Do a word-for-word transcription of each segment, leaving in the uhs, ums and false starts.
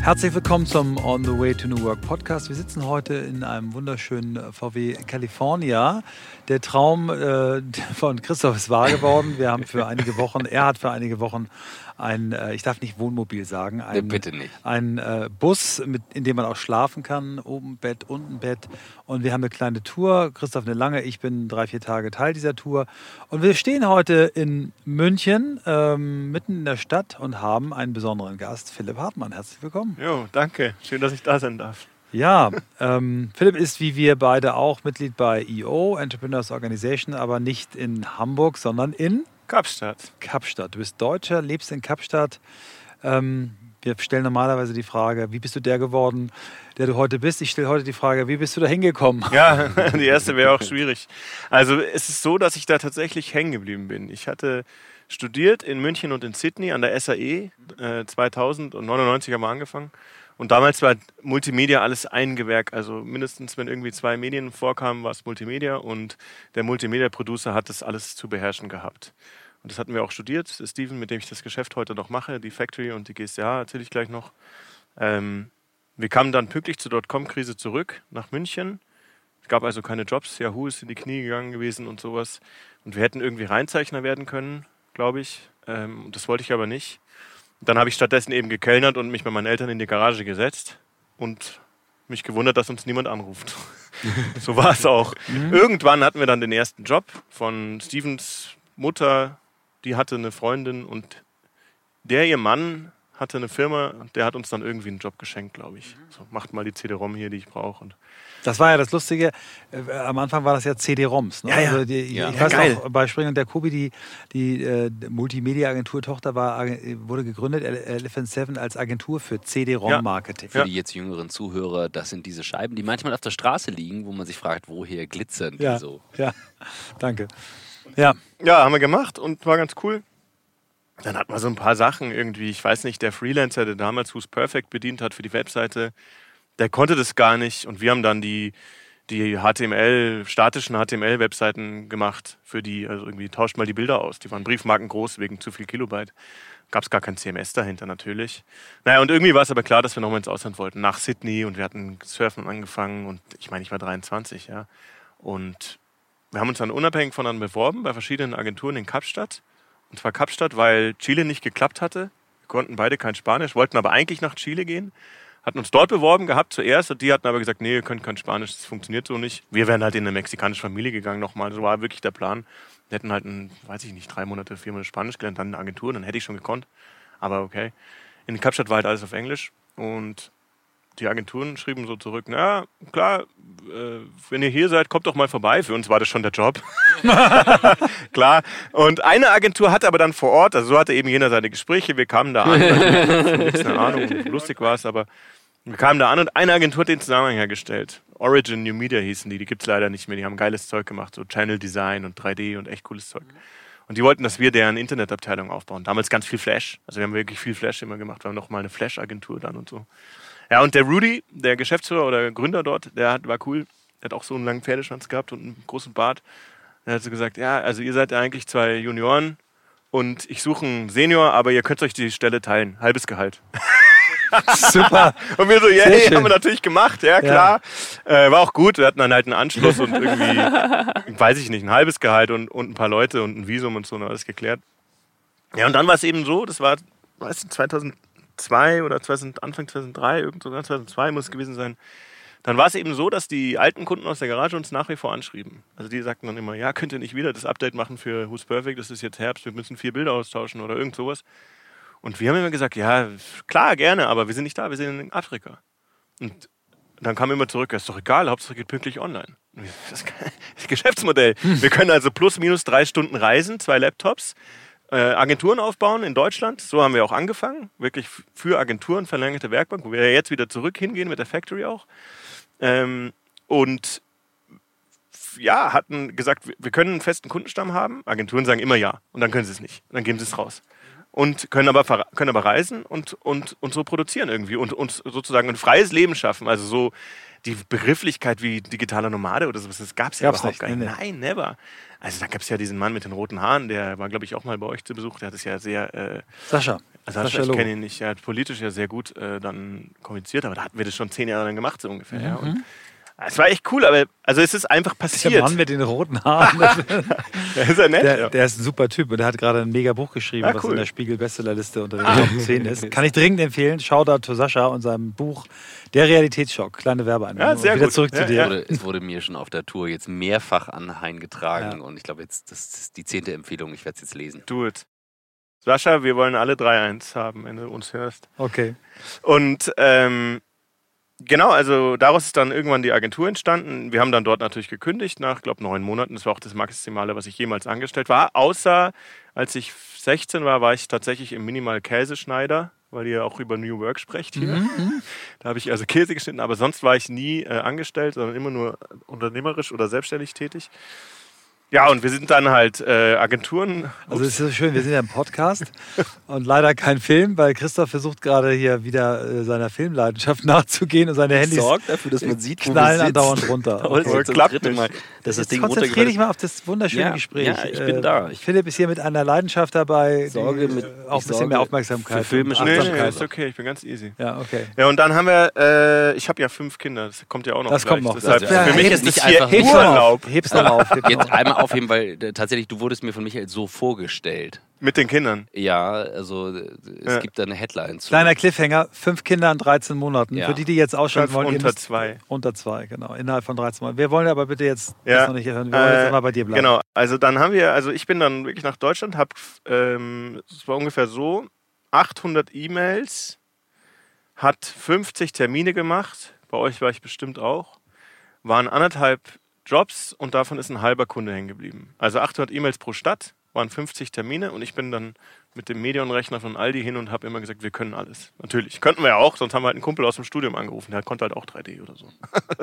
Herzlich willkommen zum On the Way to New Work Podcast. Wir sitzen heute in einem wunderschönen V W California. Der Traum äh, von Christoph ist wahr geworden. Wir haben für einige Wochen, er hat für einige Wochen ein, äh, ich darf nicht Wohnmobil sagen, ein, nee, bitte nicht. ein äh, Bus, mit, in dem man auch schlafen kann. Oben Bett, unten Bett. Und wir haben eine kleine Tour. Christoph eine lange, ich bin drei, vier Tage Teil dieser Tour. Und wir stehen heute in München, ähm, mitten in der Stadt und haben einen besonderen Gast, Philipp Hartmann. Herzlich willkommen. Jo, danke. Schön, dass ich da sein darf. Ja, ähm, Philipp ist wie wir beide auch Mitglied bei E O, Entrepreneurs Organization, aber nicht in Hamburg, sondern in Kapstadt. Kapstadt. Du bist Deutscher, lebst in Kapstadt. Ähm, wir stellen normalerweise die Frage, wie bist du der geworden, der du heute bist? Ich stelle heute die Frage, wie bist du da hingekommen? Ja, die erste wäre auch schwierig. Also es ist so, dass ich da tatsächlich hängen geblieben bin. Ich hatte studiert in München und in Sydney an der S A E. Äh, zweitausendneunundneunzig haben wir angefangen. Und damals war Multimedia alles ein Gewerk. Also mindestens, wenn irgendwie zwei Medien vorkamen, war es Multimedia. Und der Multimedia-Producer hat das alles zu beherrschen gehabt. Und das hatten wir auch studiert. Steven, mit dem ich das Geschäft heute noch mache, die Factory und die G S C H erzähle ich gleich noch. Ähm, wir kamen dann pünktlich zur Dotcom-Krise zurück nach München. Es gab also keine Jobs. Yahoo ist in die Knie gegangen gewesen und sowas. Und wir hätten irgendwie Reinzeichner werden können, glaube ich. Ähm, das wollte ich aber nicht. Dann habe ich stattdessen eben gekellnert und mich bei meinen Eltern in die Garage gesetzt und mich gewundert, dass uns niemand anruft. So war es auch. Mhm. Irgendwann hatten wir dann den ersten Job von Stevens Mutter. Die hatte eine Freundin und der, ihr Mann, hatte eine Firma. Der hat uns dann irgendwie einen Job geschenkt, glaube ich. So, macht mal die C D-ROM hier, die ich brauche. Und das war ja das Lustige. Äh, am Anfang war das ja C D-ROMs. Ne? Ja, ja. Also die, ja. Ich Ja, weiß geil. auch, bei Springer und der Kobi, die, die äh, Multimedia-Agentur-Tochter war, wurde gegründet, Elephant Seven, als Agentur für C D-ROM-Marketing. Für ja. die jetzt jüngeren Zuhörer, das sind diese Scheiben, die manchmal auf der Straße liegen, wo man sich fragt, woher glitzern die ja. so. Ja, danke. Ja. ja, haben wir gemacht und war ganz cool. Dann hat man so ein paar Sachen irgendwie, ich weiß nicht, der Freelancer, der damals Who's Perfect bedient hat für die Webseite, der konnte das gar nicht und wir haben dann die, die H T M L, statischen H T M L-Webseiten gemacht für die, also irgendwie tauscht mal die Bilder aus, die waren Briefmarken groß wegen zu viel Kilobyte. Gab es gar kein C M S dahinter natürlich. Naja, und irgendwie war es aber klar, dass wir nochmal ins Ausland wollten, nach Sydney und wir hatten Surfen angefangen und ich meine, ich war dreiundzwanzig, ja. Und wir haben uns dann unabhängig voneinander beworben bei verschiedenen Agenturen in Kapstadt. Und zwar Kapstadt, weil Chile nicht geklappt hatte. Wir konnten beide kein Spanisch, wollten aber eigentlich nach Chile gehen. Hatten uns dort beworben gehabt zuerst und die hatten aber gesagt, nee, ihr könnt kein Spanisch, das funktioniert so nicht. Wir wären halt in eine mexikanische Familie gegangen nochmal, so war wirklich der Plan. Wir hätten halt, ein, weiß ich nicht, drei Monate, vier Monate Spanisch gelernt, dann eine Agentur, dann hätte ich schon gekonnt. Aber okay. In Kapstadt war halt alles auf Englisch und die Agenturen schrieben so zurück, na klar, äh, wenn ihr hier seid, kommt doch mal vorbei. Für uns war das schon der Job. Klar. Und eine Agentur hatte aber dann vor Ort, also so hatte eben jener seine Gespräche, wir kamen da an, also, nichts eine Ahnung, lustig war es, aber wir kamen da an und eine Agentur hat den Zusammenhang hergestellt. Origin New Media hießen die, die gibt es leider nicht mehr, die haben geiles Zeug gemacht, so Channel Design und drei D und echt cooles Zeug. Und die wollten, dass wir deren Internetabteilung aufbauen. Damals ganz viel Flash, also wir haben wirklich viel Flash immer gemacht, wir haben nochmal eine Flash-Agentur dann und so. Ja, und der Rudy, der Geschäftsführer oder Gründer dort, der hat, war cool. Der hat auch so einen langen Pferdeschwanz gehabt und einen großen Bart. Der hat so gesagt, ja, also ihr seid ja eigentlich zwei Junioren und ich suche einen Senior, aber ihr könnt euch die Stelle teilen. Halbes Gehalt. Super. Und wir so, ja, yeah, hey, haben wir natürlich gemacht, ja, klar. Ja. Äh, war auch gut, wir hatten dann halt einen Anschluss und irgendwie, weiß ich nicht, ein halbes Gehalt und, und ein paar Leute und ein Visum und so, und alles geklärt. Ja, und dann war es eben so, das war, weißt du, zweitausendzwei oder zweitausend, Anfang zweitausenddrei, irgend so zweitausendzwei muss es gewesen sein. Dann war es eben so, dass die alten Kunden aus der Garage uns nach wie vor anschrieben. Also die sagten dann immer, ja, könnt ihr nicht wieder das Update machen für Who's Perfect, das ist jetzt Herbst, wir müssen vier Bilder austauschen oder irgend sowas. Und wir haben immer gesagt, ja, klar, gerne, aber wir sind nicht da, wir sind in Afrika. Und dann kam immer zurück, ja, ist doch egal, Hauptsache geht pünktlich online. Das ist das Geschäftsmodell. Wir können also plus minus drei Stunden reisen, zwei Laptops, äh, Agenturen aufbauen in Deutschland. So haben wir auch angefangen, wirklich für Agenturen, verlängerte Werkbank, wo wir ja jetzt wieder zurück hingehen mit der Factory auch. Ähm, und ja, hatten gesagt, wir können einen festen Kundenstamm haben. Agenturen sagen immer ja und dann können sie es nicht. Und dann geben sie es raus. Und können aber, können aber reisen und, und, und so produzieren irgendwie und, und sozusagen ein freies Leben schaffen. Also so die Begrifflichkeit wie digitaler Nomade oder sowas, das gab es ja Gab's überhaupt nicht, gar nicht. nee, nee. Nein, never. Also da gab es ja diesen Mann mit den roten Haaren, der war, glaube ich, auch mal bei euch zu Besuch. Der hat es ja sehr... Äh, Sascha. Sascha, Sascha ich Loh. kenne ihn nicht. Er hat politisch ja sehr gut äh, dann kommuniziert, aber da hatten wir das schon zehn Jahre lang gemacht, so ungefähr. Mhm. Ja. Und es war echt cool, aber also es ist einfach passiert. Der Mann mit den roten Haaren. Der ist ja nett. Der, ja. der ist ein super Typ und der hat gerade ein mega Buch geschrieben, Ah, was cool. in der Spiegel-Bestsellerliste unter den Top zehn ist. Kann ich dringend empfehlen. Shoutout to Sascha und seinem Buch Der Realitätsschock. Kleine Werbeeinwendung. Ja, sehr Wieder gut. zurück Ja, zu dir. ja. Es wurde, es wurde mir schon auf der Tour jetzt mehrfach anheimgetragen Ja. und ich glaube, jetzt das ist die zehnte Empfehlung. Ich werde es jetzt lesen. Do it. Sascha, wir wollen alle drei eins haben, wenn du uns hörst. Okay. Und ähm, genau, also daraus ist dann irgendwann die Agentur entstanden. Wir haben dann dort natürlich gekündigt nach, glaube neun Monaten. Das war auch das Maximale, was ich jemals angestellt war. Außer, als ich sechzehn war, war ich tatsächlich im Minimal Käseschneider, weil ihr auch über New Work sprecht hier. Mhm. Da habe ich also Käse geschnitten, aber sonst war ich nie äh, angestellt, sondern immer nur unternehmerisch oder selbstständig tätig. Ja, und wir sind dann halt äh, Agenturen. Also es ist so schön, wir sind ja im Podcast und leider kein Film, weil Christoph versucht gerade hier wieder äh, seiner Filmleidenschaft nachzugehen und seine Handys Sorgt dafür, dass man sieht, wo knallen wir sitzen. andauernd runter. Aber das Okay. ist jetzt das Klappt dritte nicht. Mal, dass das Ding Konzentriere dich runtergefallen mal auf das wunderschöne Ja, Gespräch. ja, ich bin da. Ich- Philipp ist hier mit einer Leidenschaft dabei, Sorge die, mit- äh, auch ich ein bisschen sorge mehr Aufmerksamkeit für filmische und Nee, nee, Achtsamkeit. ist okay, ich bin ganz easy. Ja, okay. Ja, und dann haben wir, äh, ich habe ja fünf Kinder, das kommt ja auch noch Das gleich. kommt noch. Deshalb, Das- ja, für mich heb's ist nicht das hier einfach Heb's nur- noch Urlaub. auf. Heb's noch auf. Heb's noch Jetzt auf. einmal aufheben, weil äh, tatsächlich, du wurdest mir von Michael so vorgestellt. Mit den Kindern. Ja, also äh, es Ja. gibt da eine Headline zu. Kleiner Cliffhanger, fünf Kinder in dreizehn Monaten. Ja. Für die, die jetzt ausschalten Fünf wollen. ihr unter müsst- zwei. Unter zwei, genau. Innerhalb von dreizehn Monaten. Wir wollen aber bitte jetzt Ja. das noch nicht hören. Wir wollen jetzt Äh, immer bei dir bleiben. Genau, also dann haben wir, also ich bin dann wirklich nach Deutschland, habe, ähm, es war ungefähr so, achthundert E-Mails, hat fünfzig Termine gemacht, bei euch war ich bestimmt auch, waren anderthalb Jobs und davon ist ein halber Kunde hängen geblieben. Also achthundert E-Mails pro Stadt, waren fünfzig Termine und ich bin dann mit dem Medienrechner von Aldi hin und habe immer gesagt, wir können alles. Natürlich, könnten wir ja auch, sonst haben wir halt einen Kumpel aus dem Studium angerufen, der konnte halt auch drei D oder so.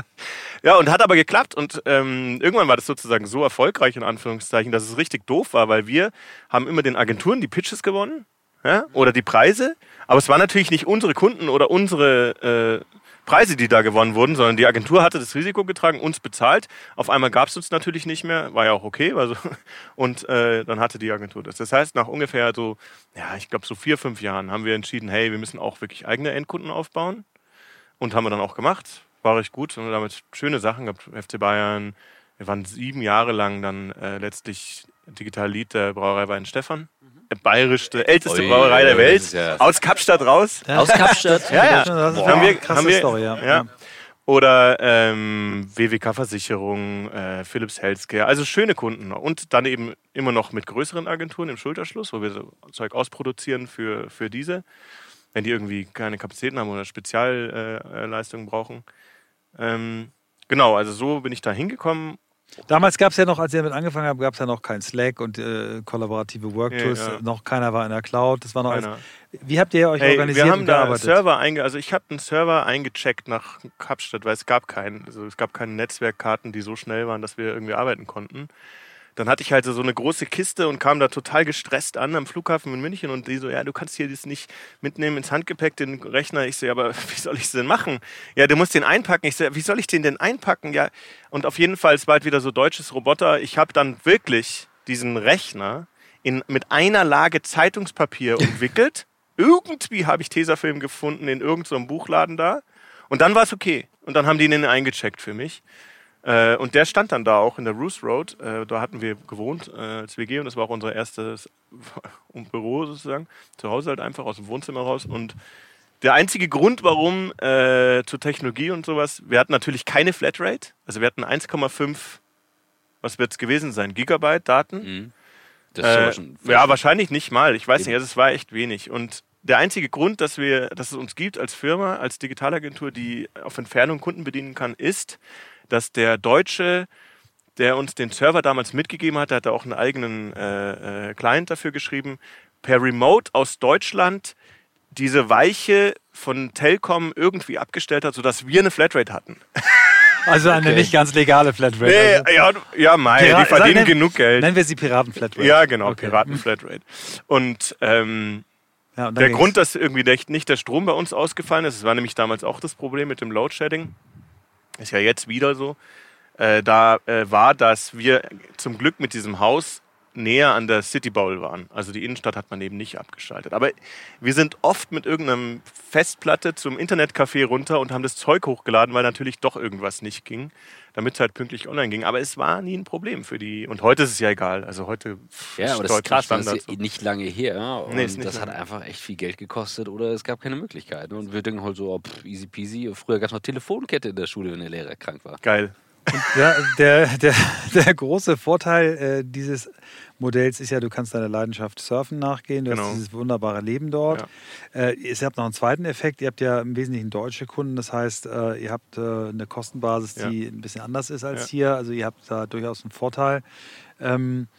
Ja, und hat aber geklappt und ähm, irgendwann war das sozusagen so erfolgreich, in Anführungszeichen, dass es richtig doof war, weil wir haben immer den Agenturen die Pitches gewonnen, ja, oder die Preise, aber es waren natürlich nicht unsere Kunden oder unsere äh, Preise, die da gewonnen wurden, sondern die Agentur hatte das Risiko getragen, uns bezahlt. Auf einmal gab es uns natürlich nicht mehr, war ja auch okay, also, und äh, dann hatte die Agentur das. Das heißt, nach ungefähr so, ja, ich glaube so vier, fünf Jahren haben wir entschieden, hey, wir müssen auch wirklich eigene Endkunden aufbauen und haben wir dann auch gemacht. War recht gut und damit schöne Sachen gehabt. F C Bayern, wir waren sieben Jahre lang dann äh, letztlich Digital Lead der Brauerei Weinstefan. Der bayerischste, älteste Ui, Brauerei der das Welt. ist ja- Aus Kapstadt raus. Aus Kapstadt. Ja, ja. Das ist Boah. eine Haben wir- krasse haben wir- Story, ja. Ja. Oder ähm, W W K-Versicherung, äh, Philips Healthcare. Also schöne Kunden. Und dann eben immer noch mit größeren Agenturen im Schulterschluss, wo wir so Zeug ausproduzieren für, für diese, wenn die irgendwie keine Kapazitäten haben oder Spezialleistungen äh, Leistungen brauchen. Ähm, genau, also so bin ich da hingekommen. Damals gab es ja noch, als ihr damit angefangen habt, gab es ja noch kein Slack und äh, kollaborative Worktools. Ja, ja. Noch keiner war in der Cloud. Das war noch alles. Keiner. Wie habt ihr euch Hey, organisiert wir haben und da gearbeitet? Server einge... Also ich habe einen Server eingecheckt nach Kapstadt, weil es gab keinen. Also es gab keine Netzwerkkarten, die so schnell waren, dass wir irgendwie arbeiten konnten. Dann hatte ich halt so eine große Kiste und kam da total gestresst an am Flughafen in München und die so, ja, du kannst hier das nicht mitnehmen ins Handgepäck, den Rechner. Ich so, ja, aber wie soll ich es denn machen? Ja, du musst den einpacken. Ich so, ja, wie soll ich den denn einpacken? Ja, und auf jeden Fall, es war halt wieder so deutsches Roboter. Ich habe dann wirklich diesen Rechner in, mit einer Lage Zeitungspapier umwickelt. Irgendwie habe ich Tesafilm gefunden in irgendeinem so Buchladen da. Und dann war es okay. Und dann haben die den eingecheckt für mich. Äh, und der stand dann da auch in der Roos Road. Äh, da hatten wir gewohnt äh, als W G und das war auch unser erstes Büro sozusagen. Zu Hause halt einfach aus dem Wohnzimmer raus. Und der einzige Grund, warum äh, zur Technologie und sowas, wir hatten natürlich keine Flatrate. Also wir hatten eins Komma fünf, was wird es gewesen sein, Gigabyte Daten. Mhm. Das ist aber Äh, schon ja, wahrscheinlich nicht mal. Ich weiß Eben. nicht, also es war echt wenig. Und der einzige Grund, dass, wir, dass es uns gibt als Firma, als Digitalagentur, die auf Entfernung Kunden bedienen kann, ist, dass der Deutsche, der uns den Server damals mitgegeben hat, der hat auch einen eigenen äh, äh, Client dafür geschrieben, per Remote aus Deutschland diese Weiche von Telkom irgendwie abgestellt hat, sodass wir eine Flatrate hatten. Also eine Okay. nicht ganz legale Flatrate. Nee, also. ja, ja, mei, Pira- die verdienen nennen- genug Geld. Nennen wir sie Piraten-Flatrate. Ja, genau, Okay. Piraten-Flatrate. Und ähm, Ja, und dann der ging's. Grund, dass irgendwie nicht nicht der Strom bei uns ausgefallen ist, das war nämlich damals auch das Problem mit dem Load-Shedding, ist ja jetzt wieder so, äh, da äh, war, dass wir zum Glück mit diesem Haus näher an der City Bowl waren. Also die Innenstadt hat man eben nicht abgeschaltet. Aber wir sind oft mit irgendeinem Festplatte zum Internetcafé runter und haben das Zeug hochgeladen, weil natürlich doch irgendwas nicht ging, damit es halt pünktlich online ging. Aber es war nie ein Problem für die. Und heute ist es ja egal. Also heute Ja, aber das ist krass, das Standard ist ja nicht lange her. Und Nee, ist nicht das hat lange. einfach echt viel Geld gekostet oder es gab keine Möglichkeiten. Und wir denken halt so, oh, pff, easy peasy. Früher gab es noch Telefonkette in der Schule, wenn der Lehrer krank war. Geil. Ja, der, der, der große Vorteil äh, dieses Modells ist ja, du kannst deiner Leidenschaft Surfen nachgehen, du Genau. hast dieses wunderbare Leben dort. Ja. Äh, ihr habt noch einen zweiten Effekt, ihr habt ja im Wesentlichen deutsche Kunden, das heißt, äh, ihr habt äh, eine Kostenbasis, die Ja. ein bisschen anders ist als Ja. hier, also ihr habt da durchaus einen Vorteil. Ähm,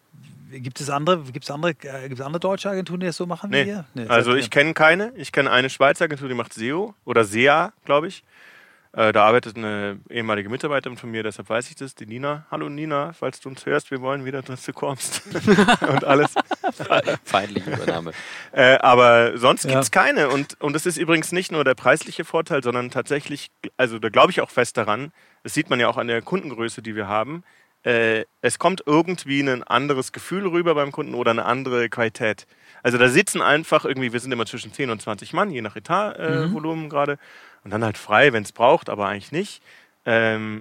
gibt es andere, gibt's andere, äh, gibt's andere deutsche Agenturen, die das so machen Nee. wie ihr? Nee, Also seid ich ihr- kenne keine. Ich kenne eine Schweizer Agentur, die macht S E O oder S E A, glaube ich. Äh, da arbeitet eine ehemalige Mitarbeiterin von mir, deshalb weiß ich das, die Nina. Hallo Nina, falls du uns hörst, wir wollen wieder, dass du kommst. Und alles. Feindliche Übernahme. Äh, aber sonst Ja. gibt es keine. Und, und das ist übrigens nicht nur der preisliche Vorteil, sondern tatsächlich, also da glaube ich auch fest daran, das sieht man ja auch an der Kundengröße, die wir haben, äh, es kommt irgendwie ein anderes Gefühl rüber beim Kunden oder eine andere Qualität. Also da sitzen einfach irgendwie, wir sind immer zwischen zehn und zwanzig Mann, je nach Etatvolumen äh, Volumen gerade. Und dann halt frei, wenn es braucht, aber eigentlich nicht. Ähm,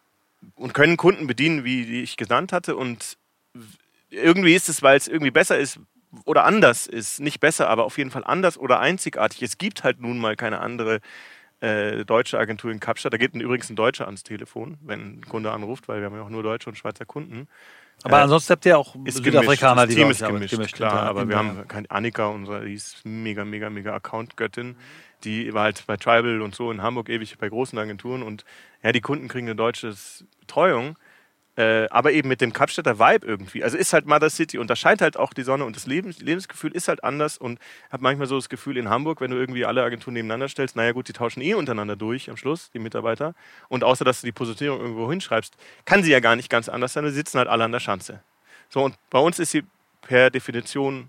und können Kunden bedienen, wie die ich genannt hatte. Und irgendwie ist es, weil es irgendwie besser ist oder anders ist, nicht besser, aber auf jeden Fall anders oder einzigartig. Es gibt halt nun mal keine andere äh, deutsche Agentur in Kapstadt. Da geht übrigens ein Deutscher ans Telefon, wenn ein Kunde anruft, weil wir haben ja auch nur deutsche und Schweizer Kunden. Aber Äh, ansonsten habt ihr auch Ist Südafrikaner, gemischt. die Das Team bei ist euch arbeiten. gemischt, klar, hinter- aber hinter- wir haben keine Annika, unsere, die ist mega, mega, mega Account-Göttin. Die war halt bei Tribal und so in Hamburg ewig bei großen Agenturen und ja, die Kunden kriegen eine deutsche Betreuung, äh, aber eben mit dem Kapstädter Vibe irgendwie. Also ist halt Mother City und da scheint halt auch die Sonne und das Lebens Lebensgefühl ist halt anders und habe manchmal so das Gefühl in Hamburg, wenn du irgendwie alle Agenturen nebeneinander stellst, naja gut, die tauschen eh untereinander durch am Schluss, die Mitarbeiter. Und außer, dass du die Positionierung irgendwo hinschreibst, kann sie ja gar nicht ganz anders sein, wir sitzen halt alle an der Schanze. So, und bei uns ist sie per Definition,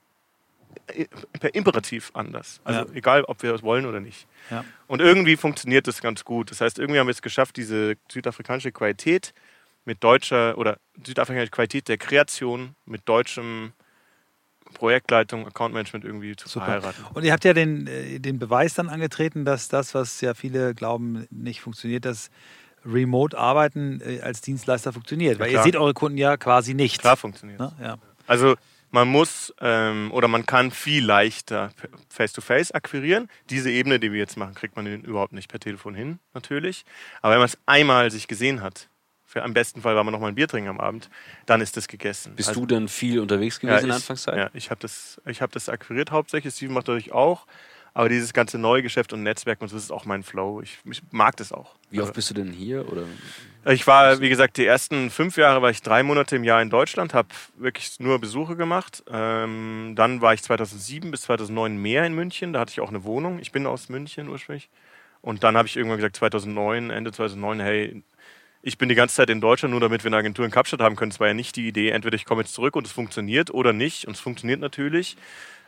äh, per Imperativ anders. Also Ja. egal, ob wir das wollen oder nicht. Ja. Und irgendwie funktioniert das ganz gut. Das heißt, irgendwie haben wir es geschafft, diese südafrikanische Qualität mit deutscher, oder südafrikanische Qualität der Kreation mit deutschem Projektleitung, Accountmanagement irgendwie zu Super. verheiraten. Und ihr habt ja den, äh, den Beweis dann angetreten, dass das, was ja viele glauben, nicht funktioniert, dass Remote-Arbeiten äh, als Dienstleister funktioniert. Weil ihr klar. seht eure Kunden ja quasi nicht. Klar funktioniert. Ne? Ja. Also man muss ähm, oder man kann viel leichter Face-to-Face akquirieren. Diese Ebene, die wir jetzt machen, kriegt man überhaupt nicht per Telefon hin, natürlich. Aber wenn man es einmal sich gesehen hat, für am besten Fall war man noch mal ein Bier trinken am Abend, dann ist das gegessen. Bist Also, du dann viel unterwegs ja, gewesen in der ich, Anfangszeit? Ja, ich habe das, ich hab das akquiriert hauptsächlich. Steven macht natürlich auch. Aber dieses ganze Neugeschäft und Netzwerk und so, das ist auch mein Flow. Ich, ich mag das auch. Wie oft bist du denn hier? Oder? Ich war, wie gesagt, die ersten fünf Jahre war ich drei Monate im Jahr in Deutschland, habe wirklich nur Besuche gemacht. Ähm, dann war ich zweitausendsieben bis zweitausendneun mehr in München, da hatte ich auch eine Wohnung. Ich bin aus München ursprünglich. Und dann habe ich irgendwann gesagt, zweitausendneun, Ende zweitausendneun, hey, ich bin die ganze Zeit in Deutschland, nur damit wir eine Agentur in Kapstadt haben können. Das war ja nicht die Idee, entweder ich komme jetzt zurück und es funktioniert oder nicht. Und es funktioniert natürlich.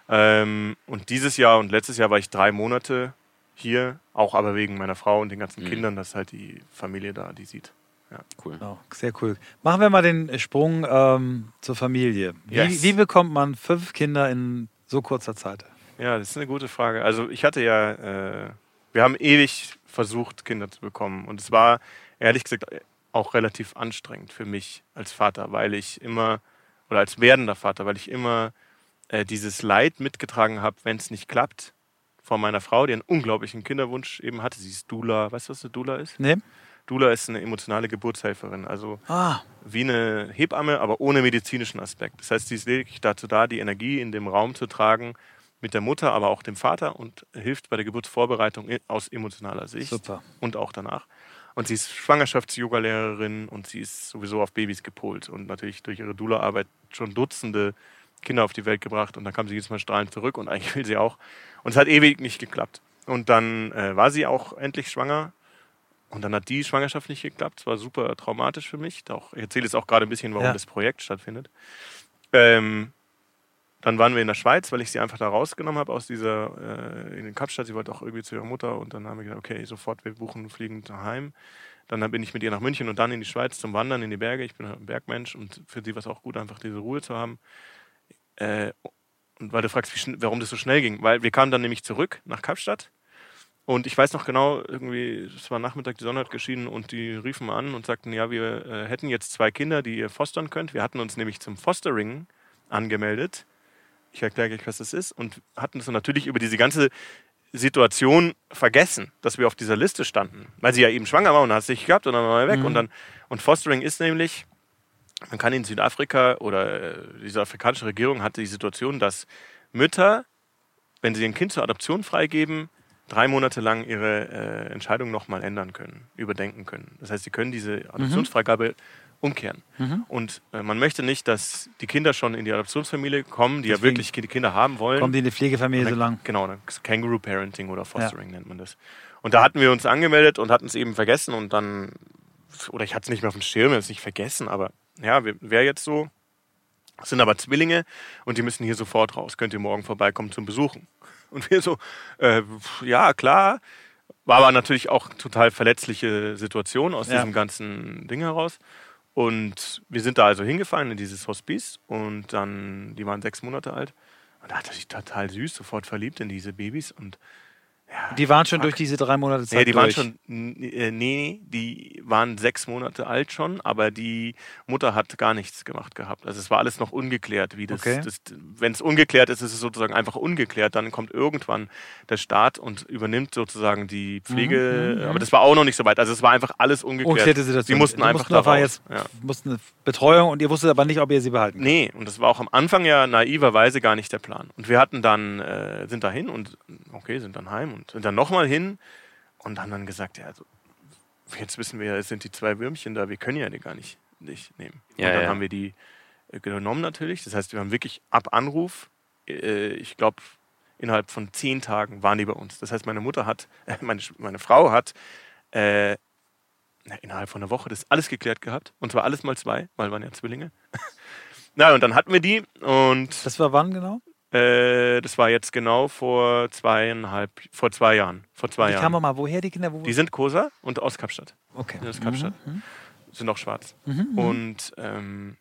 Ähm, und dieses Jahr und letztes Jahr war ich drei Monate hier, auch aber wegen meiner Frau und den ganzen Mhm. Kindern, dass halt die Familie da die sieht. Cool. Genau, sehr cool. Machen wir mal den Sprung ähm, zur Familie. Wie, Yes. wie bekommt man fünf Kinder in so kurzer Zeit? Ja, das ist eine gute Frage. Also ich hatte ja, äh, wir haben ewig versucht, Kinder zu bekommen. Und es war, ehrlich gesagt, auch relativ anstrengend für mich als Vater, weil ich immer, oder als werdender Vater, weil ich immer äh, dieses Leid mitgetragen habe, wenn es nicht klappt, von meiner Frau, die einen unglaublichen Kinderwunsch eben hatte. Sie ist Doula. Weißt du, was eine Doula ist? Nee? Doula ist eine emotionale Geburtshelferin. Also Ah, wie eine Hebamme, aber ohne medizinischen Aspekt. Das heißt, sie ist lediglich dazu da, die Energie in dem Raum zu tragen mit der Mutter, aber auch dem Vater und hilft bei der Geburtsvorbereitung aus emotionaler Sicht super. und auch danach. Und sie ist Schwangerschafts-Yoga-Lehrerin und sie ist sowieso auf Babys gepolt und natürlich durch ihre Doula-Arbeit schon Dutzende Kinder auf die Welt gebracht und dann kam sie jedes Mal strahlend zurück und eigentlich will sie auch. Und es hat ewig nicht geklappt. Und dann äh, war sie auch endlich schwanger. Und dann hat die Schwangerschaft nicht geklappt. Es war super traumatisch für mich. Auch, ich erzähle jetzt auch gerade ein bisschen, warum Ja. das Projekt stattfindet. Ähm, dann waren wir in der Schweiz, weil ich sie einfach da rausgenommen habe aus dieser, äh, in Kapstadt. Sie wollte auch irgendwie zu ihrer Mutter und dann haben wir gesagt, okay, sofort, wir buchen, fliegen daheim. Dann bin ich mit ihr nach München und dann in die Schweiz zum Wandern, in die Berge. Ich bin ein Bergmensch und für sie war es auch gut, einfach diese Ruhe zu haben. Äh, und weil du fragst, wie schn- warum das so schnell ging. Weil wir kamen dann nämlich zurück nach Kapstadt und ich weiß noch genau, irgendwie, es war Nachmittag, die Sonne hat geschienen und die riefen an und sagten, ja, wir äh, hätten jetzt zwei Kinder, die ihr fostern könnt. Wir hatten uns nämlich zum Fostering angemeldet. Ich erkläre gleich, was das ist. Und hatten es natürlich über diese ganze Situation vergessen, dass wir auf dieser Liste standen. Weil sie ja eben schwanger war und hat sich gehabt und dann war er weg. Mhm. Und, dann, und Fostering ist nämlich, man kann in Südafrika oder äh, die südafrikanische Regierung hat die Situation, dass Mütter, wenn sie ein Kind zur Adoption freigeben, drei Monate lang ihre äh, Entscheidung nochmal ändern können, überdenken können. Das heißt, sie können diese Adoptionsfreigabe mhm. umkehren. Mhm. Und äh, man möchte nicht, dass die Kinder schon in die Adoptionsfamilie kommen, die Deswegen ja wirklich die Kinder haben wollen. Kommen die in die Pflegefamilie dann, so lang? Genau, Kangaroo Parenting oder Fostering ja. nennt man das. Und da hatten wir uns angemeldet und hatten es eben vergessen und dann, oder ich hatte es nicht mehr auf dem Schirm, es nicht vergessen, aber ja, wäre jetzt so. Es sind aber Zwillinge und die müssen hier sofort raus. Könnt ihr morgen vorbeikommen zum Besuchen? Und wir so, äh, ja, klar. War aber natürlich auch total verletzliche Situation aus ja. diesem ganzen Ding heraus. Und wir sind da also hingefahren in dieses Hospiz und dann, die waren sechs Monate alt. Und da hat er sich total süß, sofort verliebt in diese Babys und ja, die waren schon fuck. durch diese drei Monate Zeit Nee, die durch. waren schon, äh, nee, die waren sechs Monate alt schon, aber die Mutter hat gar nichts gemacht gehabt. Also es war alles noch ungeklärt. Wie das, okay. das, wenn es ungeklärt ist, ist es sozusagen einfach ungeklärt. Dann kommt irgendwann der Staat und übernimmt sozusagen die Pflege. Mhm, aber das war auch noch nicht so weit. Also es war einfach alles ungeklärt. Unklärte Situation. Die mussten die einfach mussten da raus. Jetzt, ja. mussten eine Betreuung und ihr wusstet aber nicht, ob ihr sie behalten könnt. Nee, und das war auch am Anfang ja naiverweise gar nicht der Plan. Und wir hatten dann, äh, sind da hin und okay, sind dann heim und sind dann nochmal hin und haben dann gesagt, ja, also, jetzt wissen wir ja, es sind die zwei Würmchen da, wir können ja die gar nicht, nicht nehmen. Ja, und dann ja. haben wir die äh, genommen natürlich. Das heißt, wir haben wirklich ab Anruf, äh, ich glaube, innerhalb von zehn Tagen waren die bei uns. Das heißt, meine Mutter hat, äh, meine, meine Frau hat äh, innerhalb von einer Woche das alles geklärt gehabt. Und zwar alles mal zwei, weil waren ja Zwillinge. Na, und dann hatten wir die und... Das war wann genau? Äh, das war jetzt genau vor zweieinhalb, vor zwei Jahren. Vor zwei die Jahren. kamen mal, woher die Kinder? Wo die sind Kosa und aus Kapstadt. Okay. Die sind aus Kapstadt. Mhm. Sind auch schwarz. Mhm. Und ähm,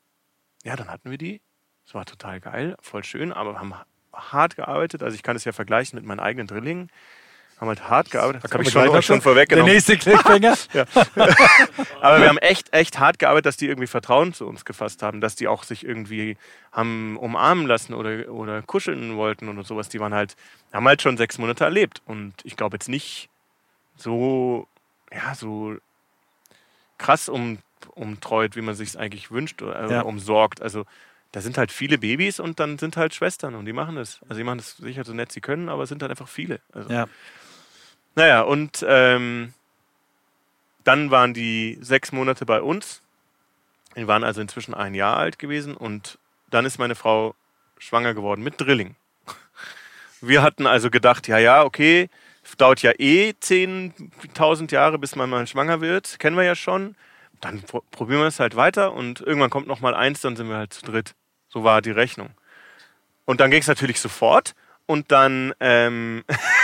ja, dann hatten wir die. Das war total geil, voll schön, aber haben hart gearbeitet. Also ich kann es ja vergleichen mit meinen eigenen Drillingen. Haben halt hart gearbeitet. Das habe ich schon, schon, schon vorweggenommen. Der nächste Cliffhanger. ja. Aber wir haben echt, echt hart gearbeitet, dass die irgendwie Vertrauen zu uns gefasst haben, dass die auch sich irgendwie haben umarmen lassen oder, oder kuscheln wollten und sowas. Die waren halt, haben halt schon sechs Monate erlebt. Und ich glaube jetzt nicht so, ja, so krass um, umtreut, wie man sich es eigentlich wünscht oder ja. umsorgt. Also da sind halt viele Babys und dann sind halt Schwestern und die machen das. Also die machen das sicher so nett sie können, aber es sind halt einfach viele. Also, ja. Naja, und ähm, dann waren die sechs Monate bei uns. Die waren also inzwischen ein Jahr alt gewesen und dann ist meine Frau schwanger geworden mit Drilling. Wir hatten also gedacht, ja, ja, okay, dauert ja eh zehntausend Jahre, bis man mal schwanger wird. Kennen wir ja schon. Dann pro- probieren wir es halt weiter und irgendwann kommt noch mal eins, dann sind wir halt zu dritt. So war die Rechnung. Und dann ging es natürlich sofort und dann... Ähm,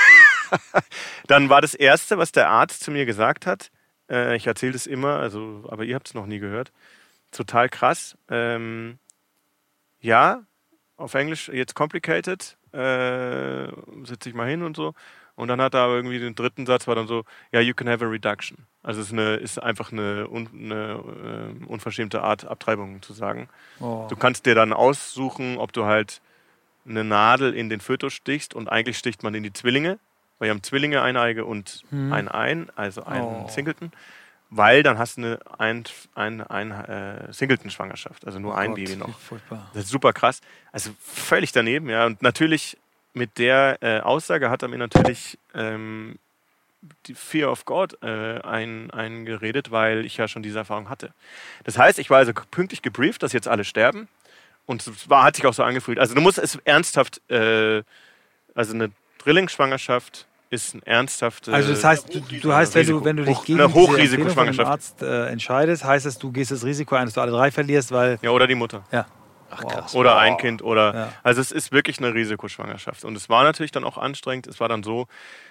Dann war das Erste, was der Arzt zu mir gesagt hat, äh, ich erzähle das immer, also, aber ihr habt es noch nie gehört, total krass. Ähm, ja, auf Englisch jetzt complicated, äh, setze ich mal hin und so. Und dann hat er aber irgendwie den dritten Satz, war dann so, ja, you can have a reduction. Also es ist, eine, ist einfach eine, un, eine äh, unverschämte Art, Abtreibung zu sagen. Oh. Du kannst dir dann aussuchen, ob du halt eine Nadel in den Fötus stichst und eigentlich sticht man in die Zwillinge. Weil wir haben Zwillinge, Eineige und hm. ein Ein, also einen oh. Singleton. Weil dann hast du eine ein, ein, ein, äh, Singleton-Schwangerschaft, also nur oh ein Gott, Baby noch. Furchtbar. Das ist super krass. Also völlig daneben, ja. Und natürlich mit der äh, Aussage hat er mir natürlich ähm, die Fear of God äh, ein, eingeredet, weil ich ja schon diese Erfahrung hatte. Das heißt, ich war also pünktlich gebrieft, dass jetzt alle sterben. Und es war, hat sich auch so angefühlt. Also du musst es ernsthaft, äh, also eine Drillingsschwangerschaft ist ein ernsthafte... Also das heißt, du, du heißt, wenn du, wenn du dich gegen eine diese Empfehlung von dem Arzt äh, entscheidest, heißt es, du gehst das Risiko ein, dass du alle drei verlierst, weil... Ja, oder die Mutter. Ja. Ach krass. Oder Wow. ein Kind oder Ja. also es ist wirklich eine Risikoschwangerschaft. Und es war natürlich dann auch anstrengend. Es war dann so,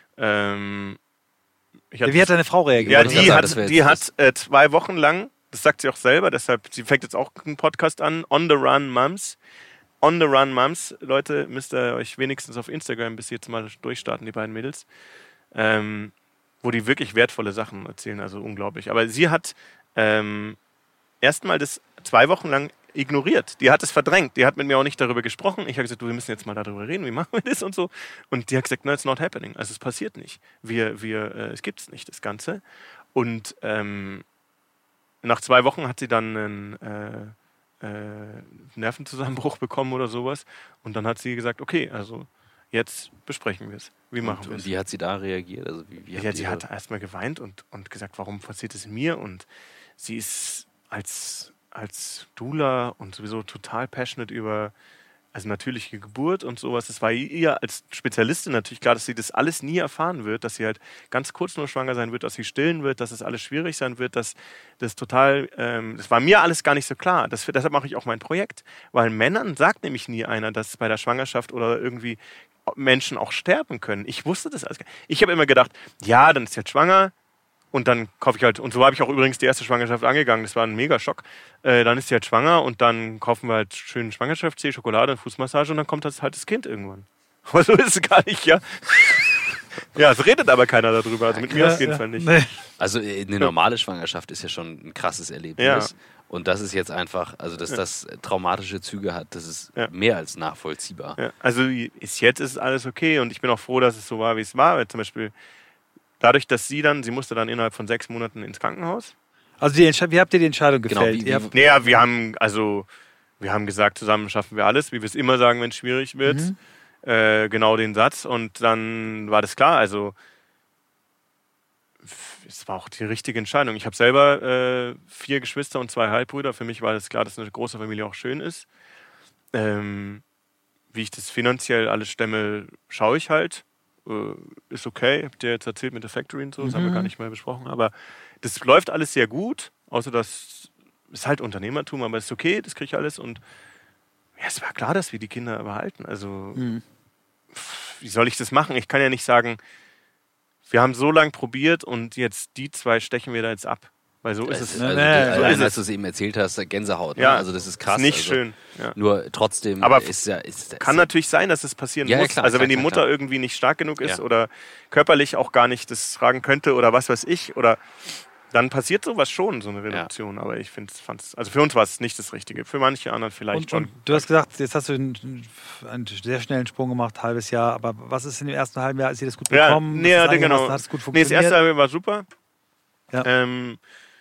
ähm, ich hatte Wie hat deine Frau reagiert? ja, Wollte ich die grad hat, sagen, das wär die jetzt- hat äh, zwei Wochen lang, das sagt sie auch selber, deshalb, sie fängt jetzt auch einen Podcast an, On the Run Mums. On the Run Mums, Leute, müsst ihr euch wenigstens auf Instagram bis jetzt mal durchstarten, die beiden Mädels. Ähm, wo die wirklich wertvolle Sachen erzählen, also unglaublich. Aber sie hat ähm, erstmal das zwei Wochen lang ignoriert. Die hat es verdrängt. Die hat mit mir auch nicht darüber gesprochen. Ich habe gesagt, du, wir müssen jetzt mal darüber reden, wie machen wir das und so. Und die hat gesagt, no, it's not happening. Also es passiert nicht. Wir, wir, äh, es gibt es nicht, das Ganze. Und ähm, nach zwei Wochen hat sie dann einen äh, äh, Nervenzusammenbruch bekommen oder sowas. Und dann hat sie gesagt, okay, also jetzt besprechen wir es. Wie machen Und, wir und es? wie hat sie da reagiert? Also wie, wie Ja, habt sie ihr- hat erstmal geweint und, und gesagt, warum passiert es mir? Und sie ist als, als Doula und sowieso total passionate über also natürliche Geburt und sowas. Es war ihr als Spezialistin natürlich klar, dass sie das alles nie erfahren wird, dass sie halt ganz kurz nur schwanger sein wird, dass sie stillen wird, dass es alles schwierig sein wird, dass das total, ähm, das war mir alles gar nicht so klar. Das, deshalb mache ich auch mein Projekt, weil Männern sagt nämlich nie einer, dass bei der Schwangerschaft oder irgendwie Menschen auch sterben können. Ich wusste das alles gar nicht. Ich habe immer gedacht, ja, dann ist sie jetzt schwanger und dann kaufe ich halt, und so habe ich auch übrigens die erste Schwangerschaft angegangen, das war ein Mega-Schock. Äh, dann ist sie halt schwanger und dann kaufen wir halt schön Schwangerschaftstee, Schokolade und Fußmassage und dann kommt das halt das Kind irgendwann. Aber so ist es gar nicht, ja. Ja, es redet aber keiner darüber, also mit mir auf jeden Fall nicht. Nee. Also äh, eine normale Schwangerschaft ist ja schon ein krasses Erlebnis. Ja. Und das ist jetzt einfach, also dass das traumatische Züge hat, das ist Ja. mehr als nachvollziehbar. Ja, also ist jetzt ist alles okay und ich bin auch froh, dass es so war, wie es war. Weil zum Beispiel dadurch, dass sie dann, sie musste dann innerhalb von sechs Monaten ins Krankenhaus. Also die Entsche- wie habt ihr die Entscheidung Genau, gefällt? wie- Ihr wie- habt, Naja, wir haben also wir haben gesagt, zusammen schaffen wir alles, wie wir es immer sagen, wenn es schwierig wird. Mhm. Äh, genau den Satz und dann war das klar. Also es war auch die richtige Entscheidung. Ich habe selber äh, vier Geschwister und zwei Halbbrüder. Für mich war das klar, dass eine große Familie auch schön ist. Ähm, wie ich das finanziell alles stemme, schaue ich halt. Äh, ist okay. Ich habe dir jetzt erzählt mit der Factory und so, das haben wir Mhm. gar nicht mehr besprochen. Aber das läuft alles sehr gut, außer dass es halt Unternehmertum, aber es ist okay, das kriege ich alles. Und ja, es war klar, dass wir die Kinder behalten. Also Mhm. pff, wie soll ich das machen? Ich kann ja nicht sagen, wir haben so lange probiert und jetzt die zwei stechen wir da jetzt ab. Weil so ist Das es. ist, also, Nee, du- so allein, ist als es. du es eben erzählt hast, Gänsehaut. Ne? Ja, Also das ist krass. Ist nicht also, schön. Ja. Nur trotzdem Aber ist ja... Ist, Kann ist, natürlich sein, dass es passieren Ja, ja, muss. klar, also klar, wenn die klar, Mutter klar. irgendwie nicht stark genug ist Ja. oder körperlich auch gar nicht das tragen könnte oder was weiß ich, oder dann passiert sowas schon, so eine Reduktion. Aber ich finde es, also für uns war es nicht das Richtige. Für manche anderen vielleicht Und, schon. und du hast gesagt, jetzt hast du einen, einen sehr schnellen Sprung gemacht, halbes Jahr. Aber was ist in dem ersten halben Jahr? Ist dir das gut Ja, bekommen? nee, Ist ja, das genau. eingelassen? Hat es gut Nee, das funktioniert? erste Halbjahr war super. Ja. Ähm,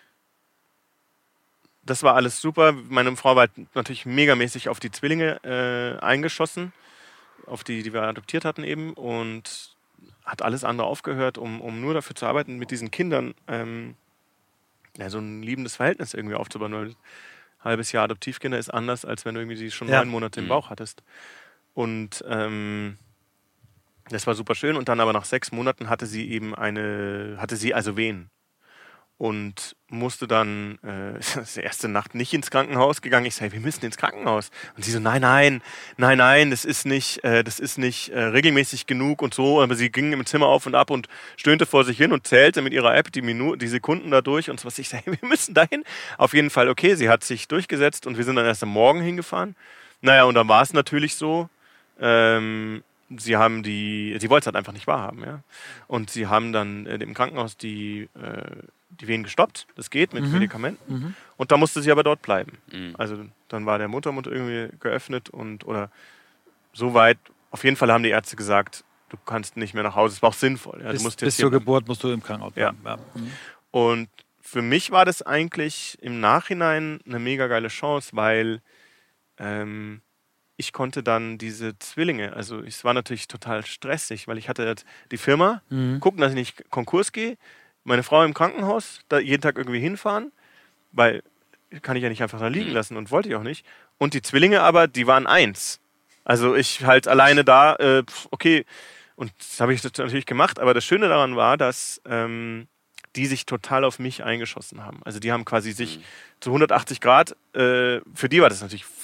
das war alles super. Meine Frau war halt natürlich megamäßig auf die Zwillinge äh, eingeschossen, auf die, die wir adoptiert hatten eben, und hat alles andere aufgehört, um, um nur dafür zu arbeiten, mit diesen Kindern ähm, ja, so ein liebendes Verhältnis irgendwie aufzubauen. Weil ein halbes Jahr Adoptivkinder ist anders, als wenn du irgendwie sie schon Ja. neun Monate im Mhm. Bauch hattest. Und ähm, das war super schön. Und dann aber nach sechs Monaten hatte sie eben eine, hatte sie also Wehen. Und musste dann äh, die erste Nacht nicht ins Krankenhaus gegangen. Ich sage, wir müssen ins Krankenhaus. Und sie so, nein, nein, nein, nein, das ist nicht, äh, das ist nicht äh, regelmäßig genug und so. Aber sie ging im Zimmer auf und ab und stöhnte vor sich hin und zählte mit ihrer App die Minuten, die Sekunden da durch und so was. Ich sage, wir müssen dahin. Auf jeden Fall, okay, sie hat sich durchgesetzt und wir sind dann erst am Morgen hingefahren. Naja, und dann war es natürlich so, ähm, sie haben die, sie wollte es halt einfach nicht wahrhaben, ja. Und sie haben dann äh, im Krankenhaus die, äh, die Wehen gestoppt. Das geht mit Mhm. Medikamenten. Mhm. Und da musste sie aber dort bleiben. Mhm. Also dann war der Muttermund irgendwie geöffnet und oder so weit. Auf jeden Fall haben die Ärzte gesagt, du kannst nicht mehr nach Hause. Es war auch sinnvoll. Ja, du bis musst bis jetzt zur hier Geburt musst du im Krankenhaus Ja. bleiben. Ja. Mhm. Und für mich war das eigentlich im Nachhinein eine mega geile Chance, weil ähm, ich konnte dann diese Zwillinge, also es war natürlich total stressig, weil ich hatte jetzt die Firma, Mhm. gucken, dass ich nicht Konkurs gehe, meine Frau im Krankenhaus, da jeden Tag irgendwie hinfahren, weil kann ich ja nicht einfach da liegen Mhm. lassen und wollte ich auch nicht. Und die Zwillinge aber, die waren eins. Also ich halt alleine da, äh, pf, okay, und das habe ich natürlich gemacht, aber das Schöne daran war, dass ähm, die sich total auf mich eingeschossen haben. Also die haben quasi sich Mhm. zu hundertachtzig Grad, äh, für die war das natürlich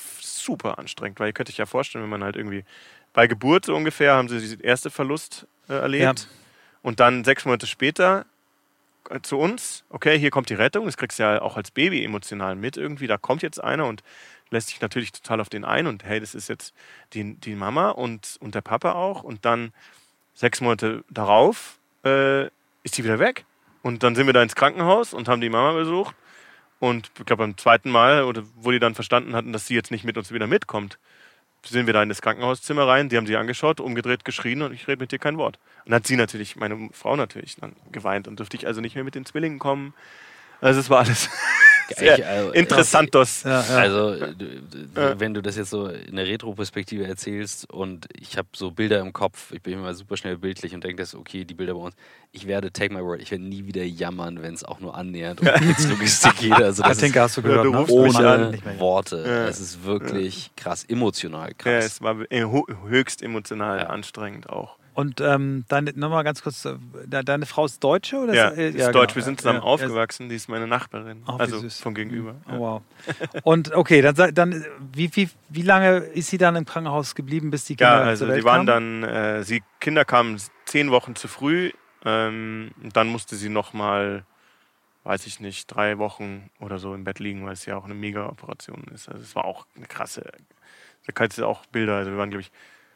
super anstrengend, weil ihr könnt euch ja vorstellen, wenn man halt irgendwie bei Geburt so ungefähr haben sie den ersten Verlust äh, erlebt. Ja. Und dann sechs Monate später äh, zu uns, okay, hier kommt die Rettung, das kriegst du ja auch als Baby emotional mit irgendwie, da kommt jetzt einer und lässt sich natürlich total auf den ein und hey, das ist jetzt die, die Mama und, und der Papa auch und dann sechs Monate darauf äh, ist die wieder weg und dann sind wir da ins Krankenhaus und haben die Mama besucht und ich glaube beim zweiten Mal, oder wo die dann verstanden hatten, dass sie jetzt nicht mit uns wieder mitkommt, sind wir da in das Krankenhauszimmer rein, die haben sie angeschaut, umgedreht, geschrien und ich rede mit dir kein Wort. Und dann hat sie natürlich, meine Frau natürlich, dann geweint und durfte ich also nicht mehr mit den Zwillingen kommen. Also es war alles sehr ich, also, interessantos. Ja, ja. Also ja. wenn du das jetzt so in der Retro-Perspektive erzählst und ich habe so Bilder im Kopf, ich bin immer super schnell bildlich und denke, okay, die Bilder bei uns, ich werde, take my word, ich werde nie wieder jammern, wenn es auch nur annähernd um Logistik geht. Also das Katinka, hast du gehört, ja, du rufst ohne mich an. Worte. Ja. Es ist wirklich ja. krass, emotional krass. Ja, es war höchst emotional ja. anstrengend auch. Und ähm, deine, nochmal ganz kurz, deine Frau ist Deutsche? Oder ja, ist, ist ja, Deutsch. Genau. Wir sind zusammen ja, aufgewachsen. Die ist meine Nachbarin. Oh, also süß. von gegenüber. Oh, wow. Und okay, dann, dann wie, wie, wie lange ist sie dann im Krankenhaus geblieben, bis die Kinder Ja, also zur Welt die waren kamen? dann, äh, sie Kinder kamen zehn Wochen zu früh. Ähm, dann musste sie nochmal, weiß ich nicht, drei Wochen oder so im Bett liegen, weil es ja auch eine Mega-Operation ist. Also es war auch eine krasse, da kannst du auch Bilder, also wir waren, glaube ich,